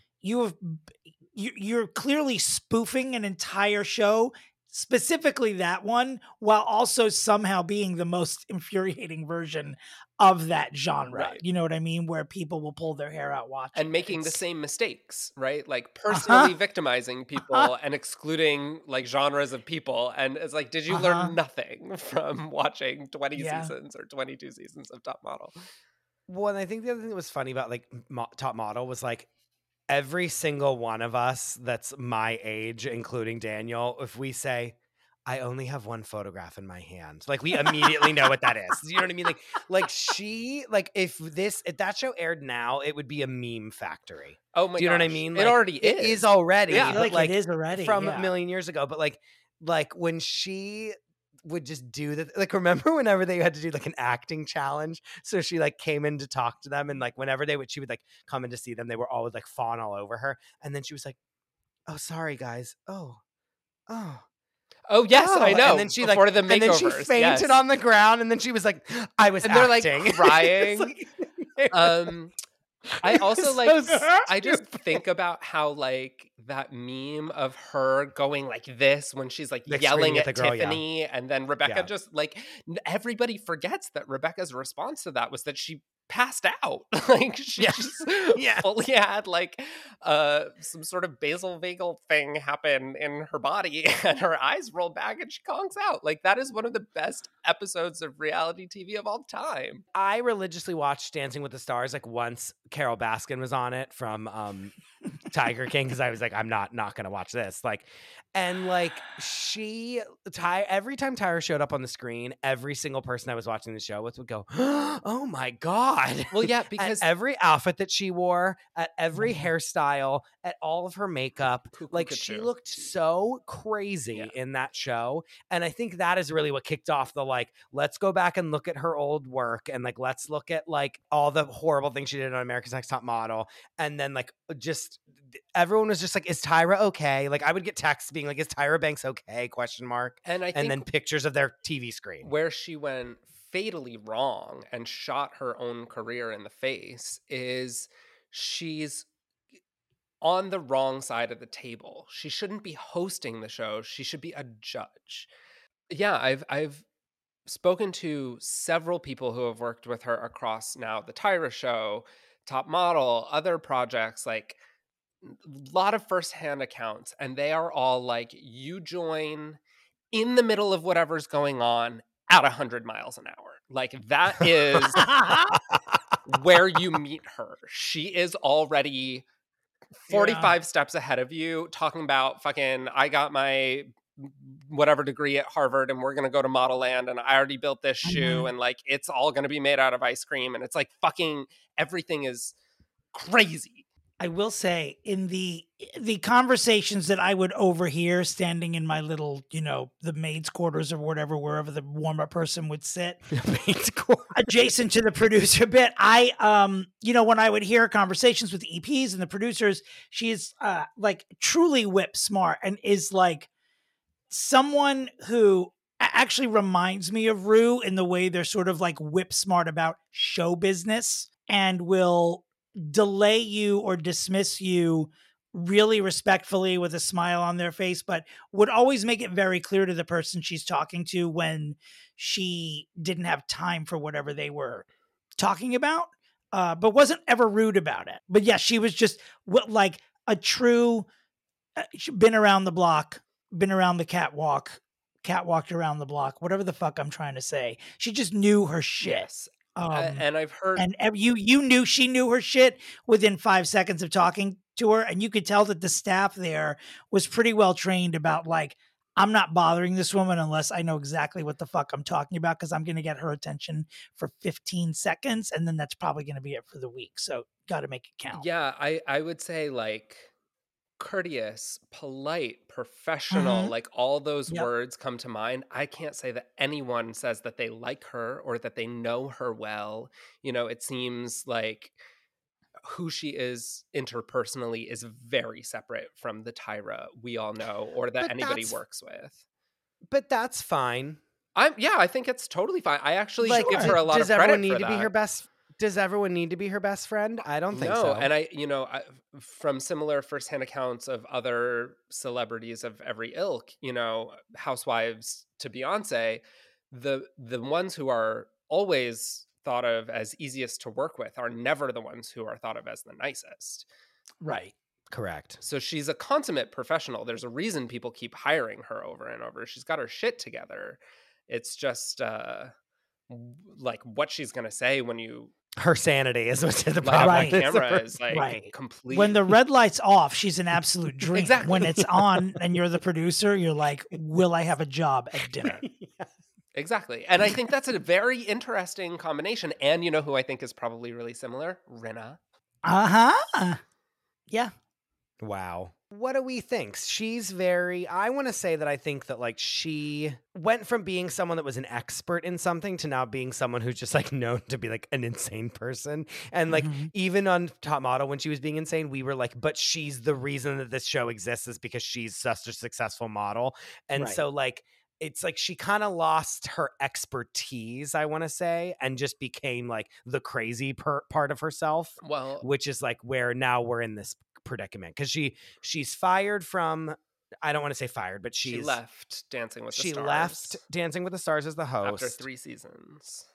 clearly spoofing an entire show, specifically that one, while also somehow being the most infuriating version of that genre. Right. You know what I mean? Where people will pull their hair out watching and making the It's- same mistakes, right? Like personally victimizing people Uh-huh. and excluding like genres of people. And it's like, did you Uh-huh. learn nothing from watching 20 Yeah. seasons or 22 seasons of Top Model? Well, and I think the other thing that was funny about like Top Model was like every single one of us that's my age, including Daniel, if we say, I only have one photograph in my hand, like we immediately know what that is. You know what I mean? Like she, like if that show aired now, it would be a meme factory. Oh my Do you know what I gosh. mean? It already It is. is already. Yeah. I feel but, like it is already, from yeah. a million years ago. But like when she would just do that, like remember whenever they had to do like an acting challenge, so she like came in to talk to them, and like whenever she would like come in to see them, they were always like fawn all over her, and then she was like, oh sorry guys, oh Oh yes, I know. and then she Before like the and then she makeovers, fainted yes. on the ground, and then she was like, I was And they're like acting. crying. It's I also so like I just stupid. think about how like that meme of her going like this when she's like Like, yelling screaming at at the girl, yeah. Tiffany, and then Rebecca Yeah. just like everybody forgets that Rebecca's response to that was that she passed out. Like she Yes. just Yeah. fully had like some sort of basal vagal thing happen in her body, and her eyes roll back and she conks out. Like that is one of the best episodes of reality TV of all time. I religiously watched Dancing with the Stars like once Carol Baskin was on it from Tiger King, because I was like, I'm not gonna watch this. Like, and like every time Tyra showed up on the screen, every single person I was watching the show with would go, oh my God. Well, yeah, At because every outfit that she wore, at every hairstyle, at all of her makeup, Cuckoo like cuckoo. she looked so crazy Yeah. in that show. And I think that is really what kicked off the like, let's go back and look at her old work, and like let's look at like all the horrible things she did on America's Next Top Model. And then like just everyone was just like, is Tyra okay? Like I would get texts being like, is Tyra Banks okay? Question mark. And I think And then pictures of their TV screen. where she went fatally wrong and shot her own career in the face is she's on the wrong side of the table. She shouldn't be hosting the show. She should be a judge. Yeah, I've spoken to several people who have worked with her across now the Tyra show, Top Model, other projects, like a lot of firsthand accounts, and they are all like, you join in the middle of whatever's going on at 100 miles an hour. Like, that is where you meet her. She is already 45 steps ahead of you, talking about fucking, I got my whatever degree at Harvard and we're going to go to Model Land and I already built this shoe and like it's all going to be made out of ice cream, and it's like fucking everything is crazy. I will say, in the conversations that I would overhear standing in my little, the maid's quarters or whatever, wherever the warm-up person would sit, adjacent to the producer bit, I, when I would hear conversations with the EPs and the producers, she is like truly whip smart and is like someone who actually reminds me of Rue in the way they're sort of like whip smart about show business and will delay you or dismiss you really respectfully with a smile on their face, but would always make it very clear to the person she's talking to when she didn't have time for whatever they were talking about, but wasn't ever rude about it. But yeah, she was just like a true, been around the block, been around the catwalked around the block, whatever the fuck I'm trying to say. She just knew her shit. Yes. And I've heard, and you knew she knew her shit within 5 seconds of talking to her, and you could tell that the staff there was pretty well trained about like, I'm not bothering this woman unless I know exactly what the fuck I'm talking about, because I'm going to get her attention for 15 seconds, and then that's probably going to be it for the week. So got to make it count. Yeah, I would say like courteous, polite, professional, like all those words come to mind. I can't say that anyone says that they like her or that they know her well. It seems like who she is interpersonally is very separate from the Tyra we all know or that anybody works with. But that's fine. I think it's totally fine. I actually give her a lot of credit for that. Does everyone need to be her best? Does everyone need to be her best friend? I don't think so. No, and I from similar firsthand accounts of other celebrities of every ilk, housewives to Beyonce, the ones who are always thought of as easiest to work with are never the ones who are thought of as the nicest. Right. Correct. So she's a consummate professional. There's a reason people keep hiring her over and over. She's got her shit together. It's just like what she's going to say when her sanity is what's the problem. Right. Camera is like complete. When the red light's off, she's an absolute dream. Exactly. When it's on and you're the producer, you're like, will I have a job at dinner? Yeah. Exactly. And I think that's a very interesting combination. And you know who I think is probably really similar? Rinna. Uh-huh. Yeah. Wow. What do we think? I want to say that I think that like she went from being someone that was an expert in something to now being someone who's just like known to be like an insane person. And like even on Top Model, when she was being insane, we were like, but she's the reason that this show exists is because she's such a successful model. And so like, it's like she kind of lost her expertise, I want to say, and just became like the crazy part of herself. Well, which is like where now we're in this predicament because she's fired from, I don't want to say fired, but she left Dancing with the Stars. She left Dancing with the Stars as the host after 3 seasons.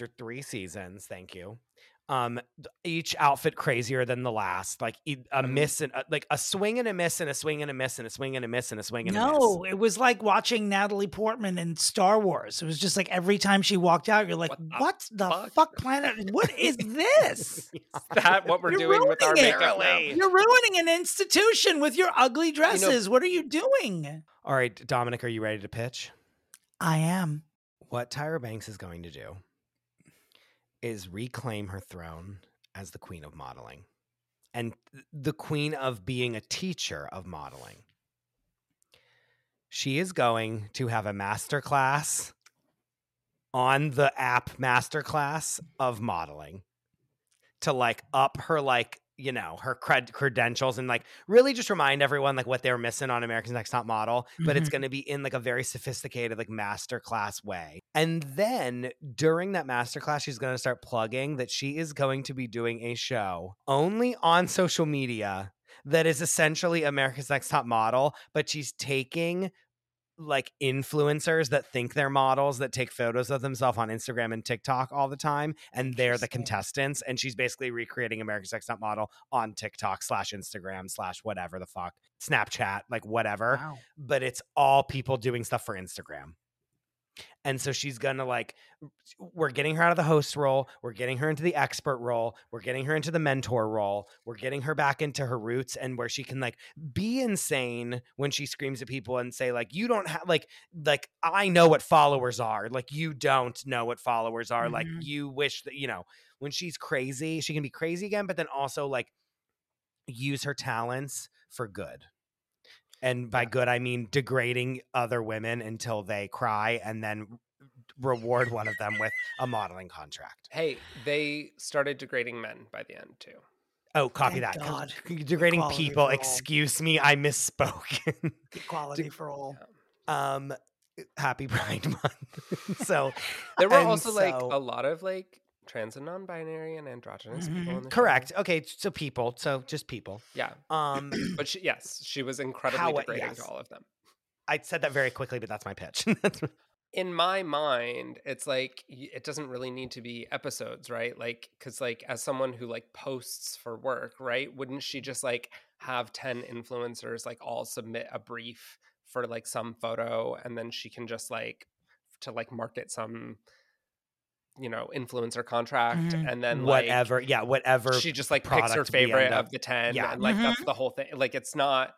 Thank you. Each outfit crazier than the last, like a miss and like a swing and a miss and a swing and a miss and a swing and a miss and a swing and a miss. No, it was like watching Natalie Portman in Star Wars. It was just like every time she walked out, you're like, what the fuck planet? What is this? Is that what we're doing with our makeup now? You're ruining an institution with your ugly dresses. What are you doing? All right, Dominic, are you ready to pitch? I am. What Tyra Banks is going to do is reclaim her throne as the queen of modeling and the queen of being a teacher of modeling. She is going to have a masterclass on the app Masterclass of modeling to like up her like, her credentials and like really just remind everyone like what they were missing on America's Next Top Model, but it's going to be in like a very sophisticated like masterclass way. And then during that masterclass, she's going to start plugging that she is going to be doing a show only on social media that is essentially America's Next Top Model, but she's taking like influencers that think they're models that take photos of themselves on Instagram and TikTok all the time, and they're the contestants. And she's basically recreating America's Next Top Model on TikTok / Instagram / whatever the fuck, Snapchat, like whatever. Wow. But it's all people doing stuff for Instagram. And so she's gonna like, we're getting her out of the host role. We're getting her into the expert role. We're getting her into the mentor role. We're getting her back into her roots and where she can like be insane when she screams at people and say like, you don't have like I know what followers are. Like you don't know what followers are. Like you wish that, you know, when she's crazy, she can be crazy again, but then also like use her talents for good. And by good, I mean degrading other women until they cry and then reward one of them with a modeling contract. Hey, they started degrading men by the end too. Oh, copy Thank that. God. Degrading Equality people. for all. Excuse me, I misspoke. Equality for all. Happy Pride Month. So there were also like a lot of like trans and non-binary and androgynous people in the correct. show. Okay, so people. So just people. Yeah. But she was incredibly degrading to all of them. I said that very quickly, but that's my pitch. In my mind, it's like it doesn't really need to be episodes, right? Like, because like as someone who like posts for work, right? Wouldn't she just like have 10 influencers like all submit a brief for like some photo, and then she can just like to like market some, you know, influencer contract, and then whatever, like, whatever. She just like picks her favorite of the 10, and like that's the whole thing. Like it's not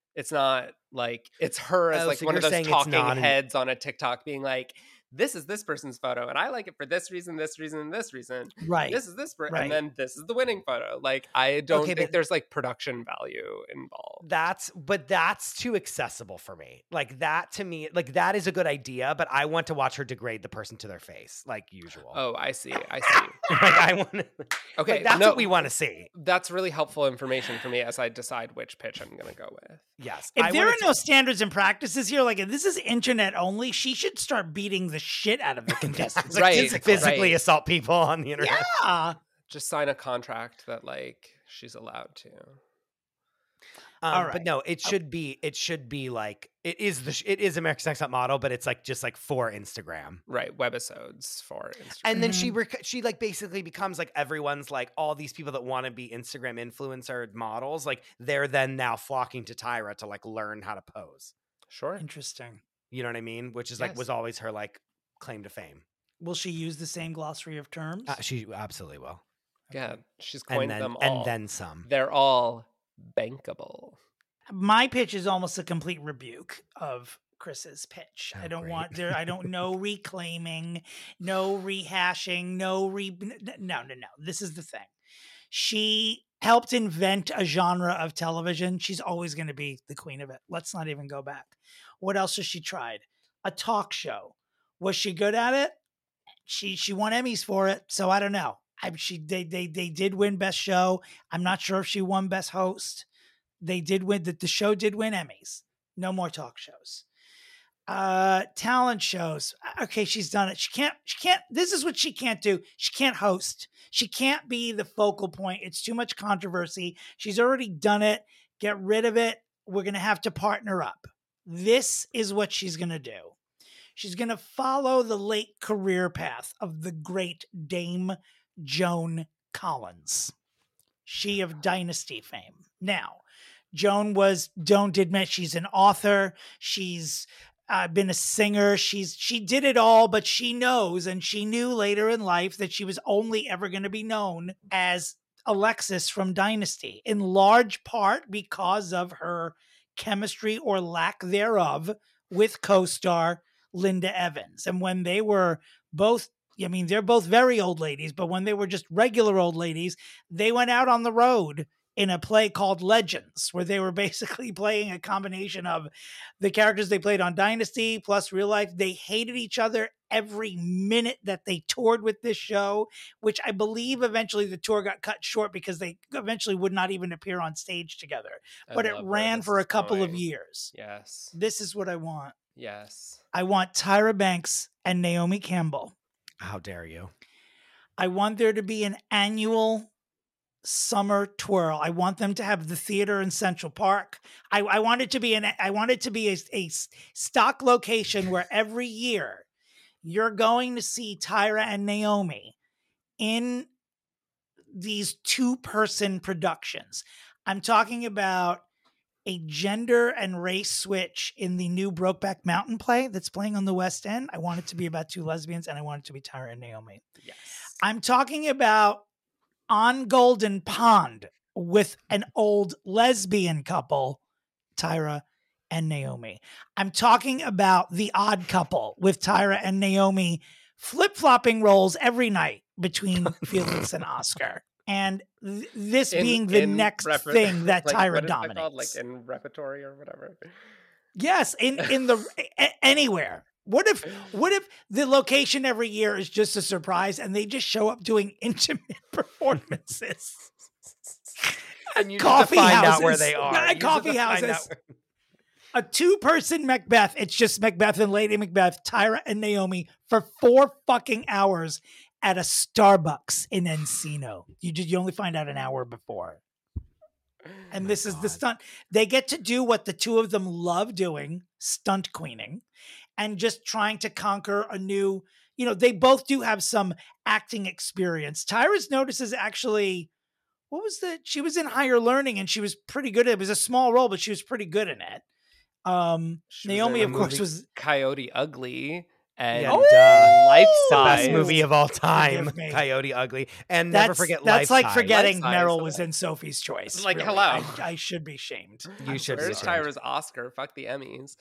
like it's her as like so one of you're those saying talking heads on a TikTok being like, this is this person's photo and I like it for this reason, this reason, and this reason. Right. This is this and then this is the winning photo. Like I don't think there's like production value involved. That's too accessible for me. Like that to me, like that is a good idea, but I want to watch her degrade the person to their face, like usual. Oh, I see. Like I want to. Okay, like, that's what we want to see. That's really helpful information for me as I decide which pitch I'm going to go with. Yes. If there are no standards and practices here, like if this is internet only, she should start beating the shit out of the contestants. Physically assault people on the internet. Yeah. Just sign a contract that like she's allowed to. But no, it should be like it is America's Next Top Model, but it's like just like for Instagram, right? Webisodes for Instagram, and then she like basically becomes like everyone's like all these people that want to be Instagram influencer models, like they're then now flocking to Tyra to like learn how to pose. Sure, interesting. You know what I mean? Which is like was always her like claim to fame. Will she use the same glossary of terms? She absolutely will. Yeah, she's coined them all, and then some. They're all bankable. My pitch is almost a complete rebuke of Chris's pitch. I don't want there. I don't know reclaiming, no rehashing, no. This is the thing. She helped invent a genre of television. She's always going to be the queen of it. Let's not even go back. What else has she tried? A talk show. Was she good at it? She won Emmys for it. So I don't know. They did win Best Show. I'm not sure if she won Best Host. They did win. The show did win Emmys. No more talk shows. Talent shows. Okay, she's done it. She can't. This is what she can't do. She can't host. She can't be the focal point. It's too much controversy. She's already done it. Get rid of it. We're going to have to partner up. This is what she's going to do. She's going to follow the late career path of the great Dame Joan Collins. She of Dynasty fame. Now, Joan did admit she's an author. She's been a singer. She did it all, but she knows, and she knew later in life that she was only ever going to be known as Alexis from Dynasty, in large part because of her chemistry or lack thereof with co-star Linda Evans. And when they were both, I mean, they're both very old ladies, but when they were just regular old ladies, they went out on the road in a play called Legends, where they were basically playing a combination of the characters they played on Dynasty plus real life. They hated each other every minute that they toured with this show, which I believe eventually the tour got cut short because they eventually would not even appear on stage together. But it ran for a couple of years. Yes. This is what I want. Yes. I want Tyra Banks and Naomi Campbell. How dare you? I want there to be an annual summer twirl. I want them to have the theater in Central Park. I want it to be a stock location where every year you're going to see Tyra and Naomi in these 2-person productions. I'm talking about a gender and race switch in the new Brokeback Mountain play that's playing on the West End. I want it to be about 2 lesbians, and I want it to be Tyra and Naomi. Yes. I'm talking about On Golden Pond with an old lesbian couple, Tyra and Naomi. I'm talking about The Odd Couple with Tyra and Naomi flip-flopping roles every night between Felix and Oscar. And this being the next thing that like, Tyra what is dominates. That called? Like in repertory or whatever. Yes, in the anywhere. What if the location every year is just a surprise and they just show up doing intimate performances? And you coffee need to find houses, out where they are. Coffee houses. A 2-person Macbeth. It's just Macbeth and Lady Macbeth, Tyra and Naomi for 4 fucking hours at a Starbucks in Encino. You only find out an hour before. And this is the stunt. They get to do what the 2 of them love doing, stunt queening, and just trying to conquer a new, they both do have some acting experience. Tyra's Notice is actually, she was in Higher Learning and she was pretty good at it. It was a small role, but she was pretty good in it. Naomi, of course, was Coyote Ugly. And Life Size. Best movie of all time, Coyote Ugly. And never forget Life Size. That's like forgetting Life Size. Meryl was in Sophie's Choice. Like, really. hello. I should be shamed. You should be Where's shamed. Tyra's Oscar? Fuck the Emmys.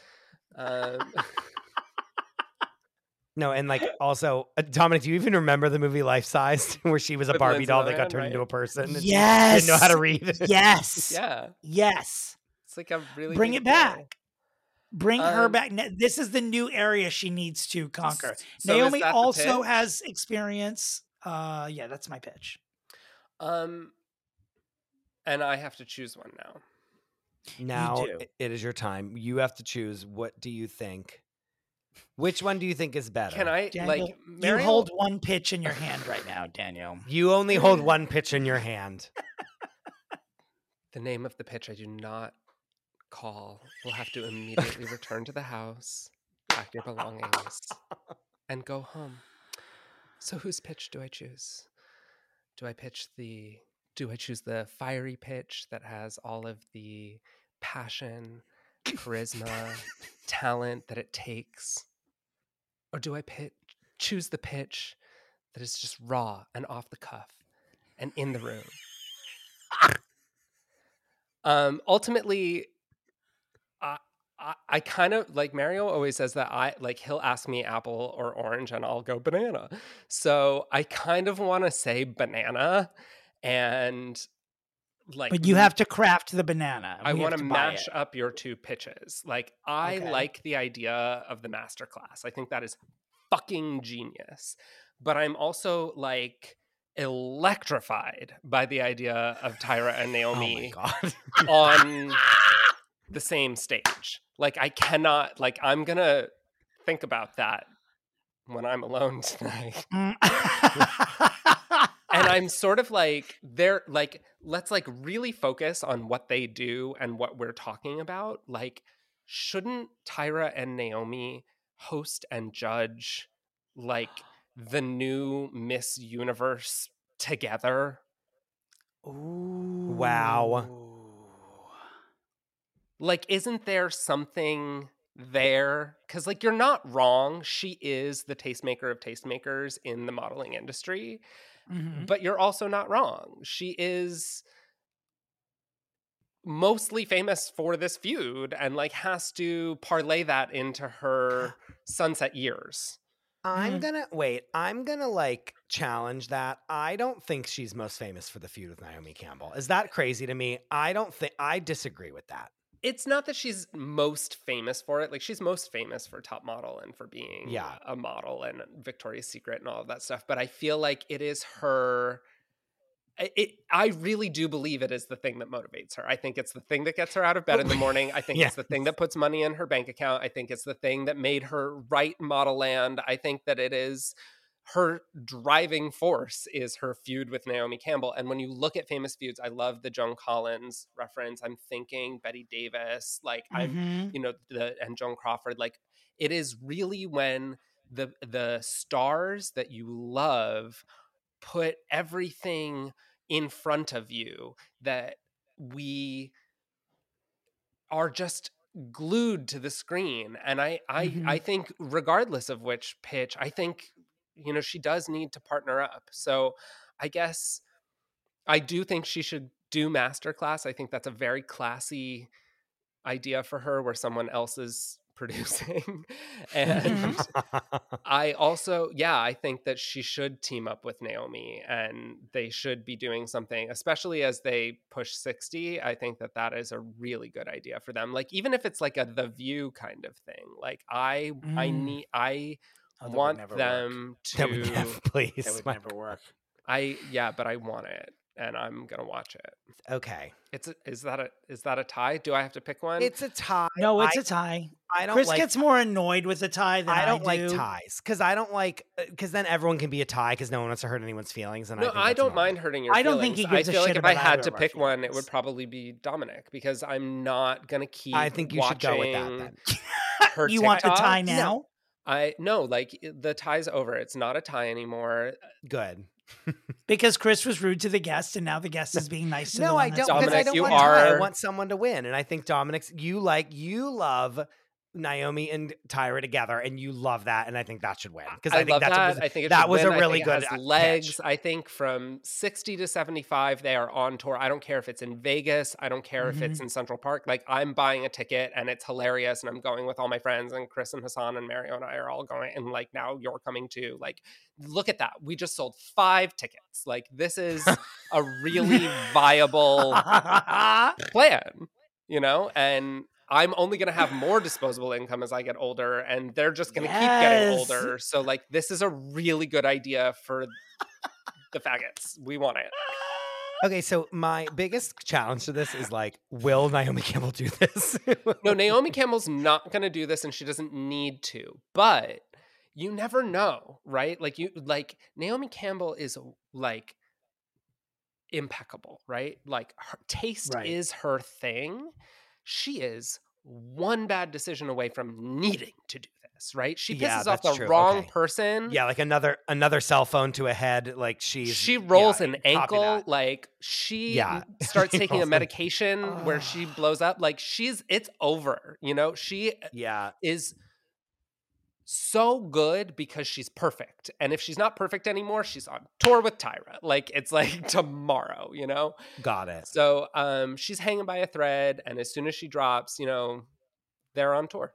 No, and like also, Dominic, do you even remember the movie Life Size where she was a With Barbie Lindsay doll that Lohan, got turned right? into a person? And Yes. she didn't know how to read. Yes. Yeah. Yes. It's like a really Bring big it back. deal. Bring her back. This is the new area she needs to conquer. So Naomi is that the also pitch? has experience. Yeah, that's my pitch. And I have to choose one now. Now do. it is your time. You have to choose. What do you think? Which one do you think is better? Can I Daniel, like you Mariel- hold one pitch in your hand right now, Daniel. You only hold one pitch in your hand. The name of the pitch I do not call will have to immediately return to the house, pack your belongings, and go home. So whose pitch do I choose? Do I choose the fiery pitch that has all of the passion, charisma, talent that it takes? Or do I choose the pitch that is just raw and off the cuff and in the room? Ultimately, I kind of like Mario always says that he'll ask me apple or orange and I'll go banana. So I kind of want to say banana, and but you have to craft the banana. I want to mash up your 2 pitches. Like I like the idea of the masterclass. I think that is fucking genius. But I'm also like electrified by the idea of Tyra and Naomi on the same stage. Like I cannot, like I'm gonna think about that when I'm alone tonight. And I'm sort of like, they're like, let's like really focus on what they do and what we're talking about. Like, shouldn't Tyra and Naomi host and judge like the new Miss Universe together? Ooh. Wow. Like, isn't there something there? Because, like, you're not wrong. She is the tastemaker of tastemakers in the modeling industry. Mm-hmm. But you're also not wrong. She is mostly famous for this feud and, like, has to parlay that into her sunset years. I'm gonna like challenge that. I don't think she's most famous for the feud with Naomi Campbell. Is that crazy to me? I disagree with that. It's not that she's most famous for it. Like, she's most famous for Top Model and for being a model and Victoria's Secret and all of that stuff. But I feel like it is her. I really do believe it is the thing that motivates her. I think it's the thing that gets her out of bed in the morning. I think it's the thing that puts money in her bank account. I think it's the thing that made her write Model Land. I think that it is her driving force is her feud with Naomi Campbell. And when you look at famous feuds, I love the Joan Collins reference. I'm thinking Betty Davis, like I'm, and Joan Crawford. Like it is really when the stars that you love put everything in front of you that we are just glued to the screen. And I think regardless of which pitch, I think, she does need to partner up. So I guess I do think she should do Masterclass. I think that's a very classy idea for her where someone else is producing. And I also, I think that she should team up with Naomi and they should be doing something, especially as they push 60. I think that is a really good idea for them. Like, even if it's like a The View kind of thing, like I want them to. That would never, please. That would never work. But I want it. And I'm gonna watch it. Okay. Is that a tie? Do I have to pick one? It's a tie. No, it's a tie. I don't. Chris gets more annoyed with a tie than I do. like ties because then everyone can be a tie because no one wants to hurt anyone's feelings. And I don't mind hurting your feelings. I don't think he gives a shit I feel like if I had to pick one, it feelings. would probably be Dominic because I'm not gonna keep. I think you should go with that then. Her you want the tie TikToks. now? No, like the tie's over. It's not a tie anymore. Good. Because Chris was rude to the guest, and now the guest is being nice to the one I don't. that's Because I Dominic, don't you want are- tie. I want someone to win, and I think Dominic's. You love Naomi and Tyra together, and you love that, and I think that should win because I think love that's that. I think it that should was win. a really I think good it has legs. pitch. I think from 60 to 75, they are on tour. I don't care if it's in Vegas. I don't care if it's in Central Park. Like I'm buying a ticket and it's hilarious, and I'm going with all my friends, and Chris and Hassan and Mario and I are all going. And like now you're coming too. Like look at that. We just sold 5 tickets. Like this is a really viable plan, and I'm only going to have more disposable income as I get older, and they're just going to keep getting older. So, like, this is a really good idea for the faggots. We want it. Okay, so my biggest challenge to this is like, will Naomi Campbell do this? No, Naomi Campbell's not going to do this, and she doesn't need to. But you never know, right? Like Naomi Campbell is like impeccable, right? Like her taste is her thing. She is one bad decision away from needing to do this, right? She pisses off the wrong person. Yeah, like another cell phone to a head. Like she rolls an ankle. Like she starts taking a medication where she blows up. Like it's over. She is so good because she's perfect. And if she's not perfect anymore, she's on tour with Tyra. Like it's like tomorrow, Got it. So she's hanging by a thread, and as soon as she drops, they're on tour.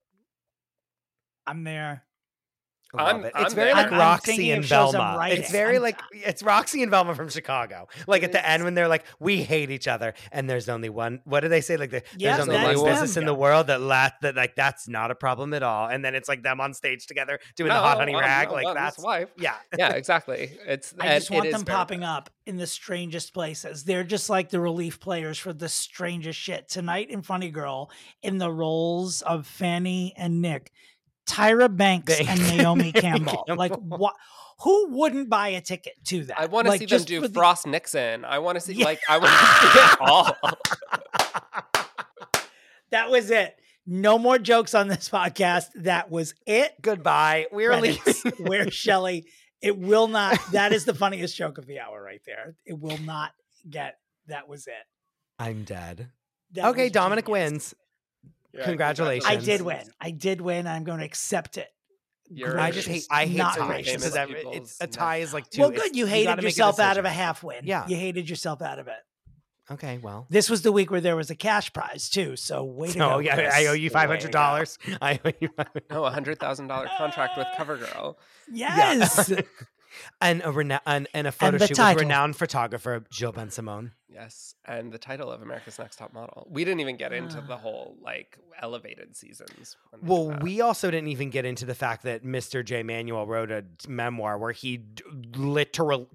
I'm there. Love it. It's I'm very there. like I'm Roxy thinking and of shows I'm Velma. writing. It's very like it's Roxy and Velma from Chicago. Like at the end when they're like, we hate each other, and there's only one. What do they say? Like there's only one business in the world that like that's not a problem at all. And then it's like them on stage together doing the hot honey rag. Like that's wife. Yeah, yeah, exactly. I just want them popping up in the strangest places. They're just like the relief players for the strangest shit. Tonight in Funny Girl, in the roles of Fanny and Nick, Tyra Banks and Naomi Campbell. Like what? Who wouldn't buy a ticket to that? I want to see them do Frost Nixon. I want to see I want to see it all. That was it. No more jokes on this podcast. That was it. Goodbye. We're leaving. Where's Shelley? It will not. That is the funniest joke of the hour right there. It will not get. That was it. I'm dead. That okay, Dominic genius. wins. Yeah, Congratulations. I did win. I did win. I'm going to accept it. I hate not ties gracious. because it's a tie is like two. Well, good. You hated yourself out of a half win. Yeah, you hated yourself out of it. Okay, well, this was the week where there was a cash prize too. So way to go. Oh yeah, I owe you $500. I owe you $100,000 contract with CoverGirl. Yes. And a photo shoot with renowned photographer Jill Ben Simone. Yes, and the title of America's Next Top Model. We didn't even get into the whole like elevated seasons. Well, we also didn't even get into the fact that Mr. J. Manuel wrote a memoir where he literally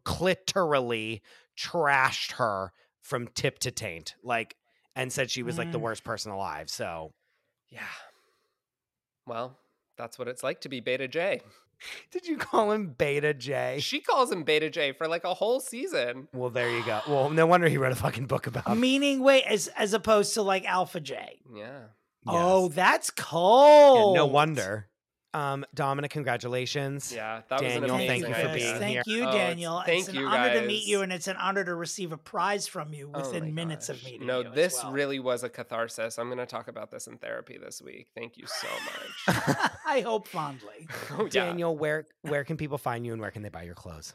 trashed her from tip to taint, like, and said she was like the worst person alive. So, yeah. Well, that's what it's like to be Beta J. Did you call him Beta J? She calls him Beta J for like a whole season. Well, there you go. Well, no wonder he wrote a fucking book about Meaning, wait, as opposed to like Alpha J. Yeah. Oh, that's cold. Yeah, no wonder. Dominic, congratulations. Yeah, that Daniel, was an thank amazing you for idea. being Thank here. you, Oh, Daniel. thank it's an you, honor to guys. meet you, and it's an honor to receive a prize from you Oh within my minutes gosh. of meeting No, you. as this well. really was a catharsis. I'm going to talk about this in therapy this week. Thank you so much. I hope fondly. Oh, yeah. Daniel, where can people find you and where can they buy your clothes?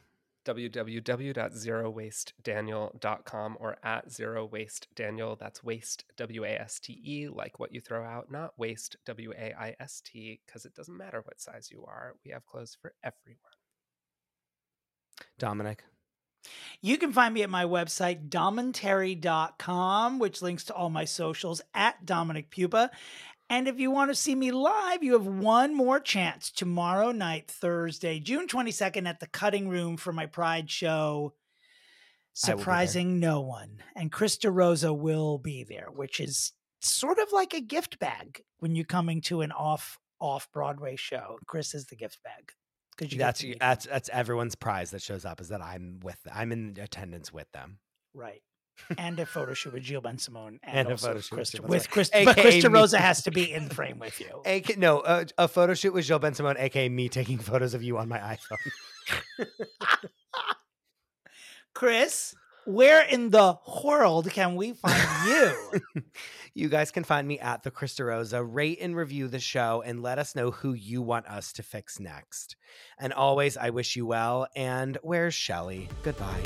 www.zerowastedaniel.com or at Zero Waste Daniel. That's waste, W-A-S-T-E, like what you throw out, not waste, W-A-I-S-T, because it doesn't matter what size you are. We have clothes for everyone. Dominic. You can find me at my website, domentary.com, which links to all my socials at Dominic Pupa. And if you want to see me live, you have one more chance tomorrow night, Thursday, June 22nd at the Cutting Room for my Pride show, Surprising No One. And Chris DeRosa will be there, which is sort of like a gift bag when you're coming to an off-Broadway show. Chris is the gift bag. That's everyone's prize that shows up is that I'm in attendance with them. Right. And a photo shoot with Gilles Ben-Simon and also a photo shoot with Chris. AKA But Chris me. DeRosa has to be in the frame with you. A photo shoot with Gilles Ben-Simon, aka me taking photos of you on my iPhone. Chris, where in the world can we find you? You guys can find me at the Chris DeRosa. Rate and review the show and let us know who you want us to fix next. And always, I wish you well. And where's Shelley? Goodbye.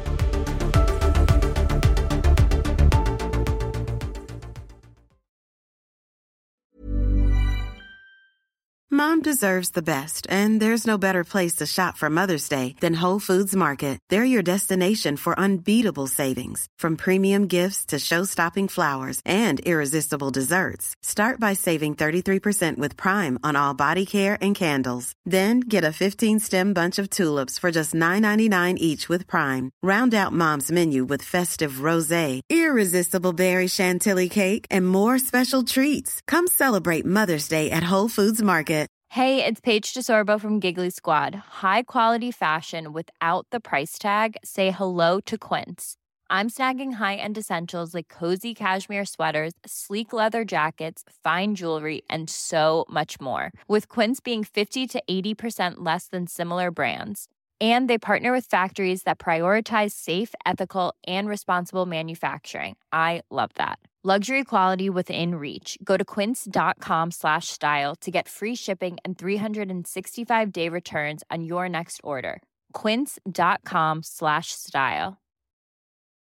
Mom deserves the best, and there's no better place to shop for Mother's Day than Whole Foods Market. They're your destination for unbeatable savings, from premium gifts to show-stopping flowers and irresistible desserts. Start by saving 33% with Prime on all body care and candles. Then get a 15-stem bunch of tulips for just $9.99 each with Prime. Round out Mom's menu with festive rosé, irresistible berry chantilly cake, and more special treats. Come celebrate Mother's Day at Whole Foods Market. Hey, it's Paige DeSorbo from Giggly Squad. High quality fashion without the price tag. Say hello to Quince. I'm snagging high-end essentials like cozy cashmere sweaters, sleek leather jackets, fine jewelry, and so much more. With Quince being 50 to 80% less than similar brands. And they partner with factories that prioritize safe, ethical, and responsible manufacturing. I love that. Luxury quality within reach. Go to quince.com/style to get free shipping and 365-day returns on your next order. Quince.com/style.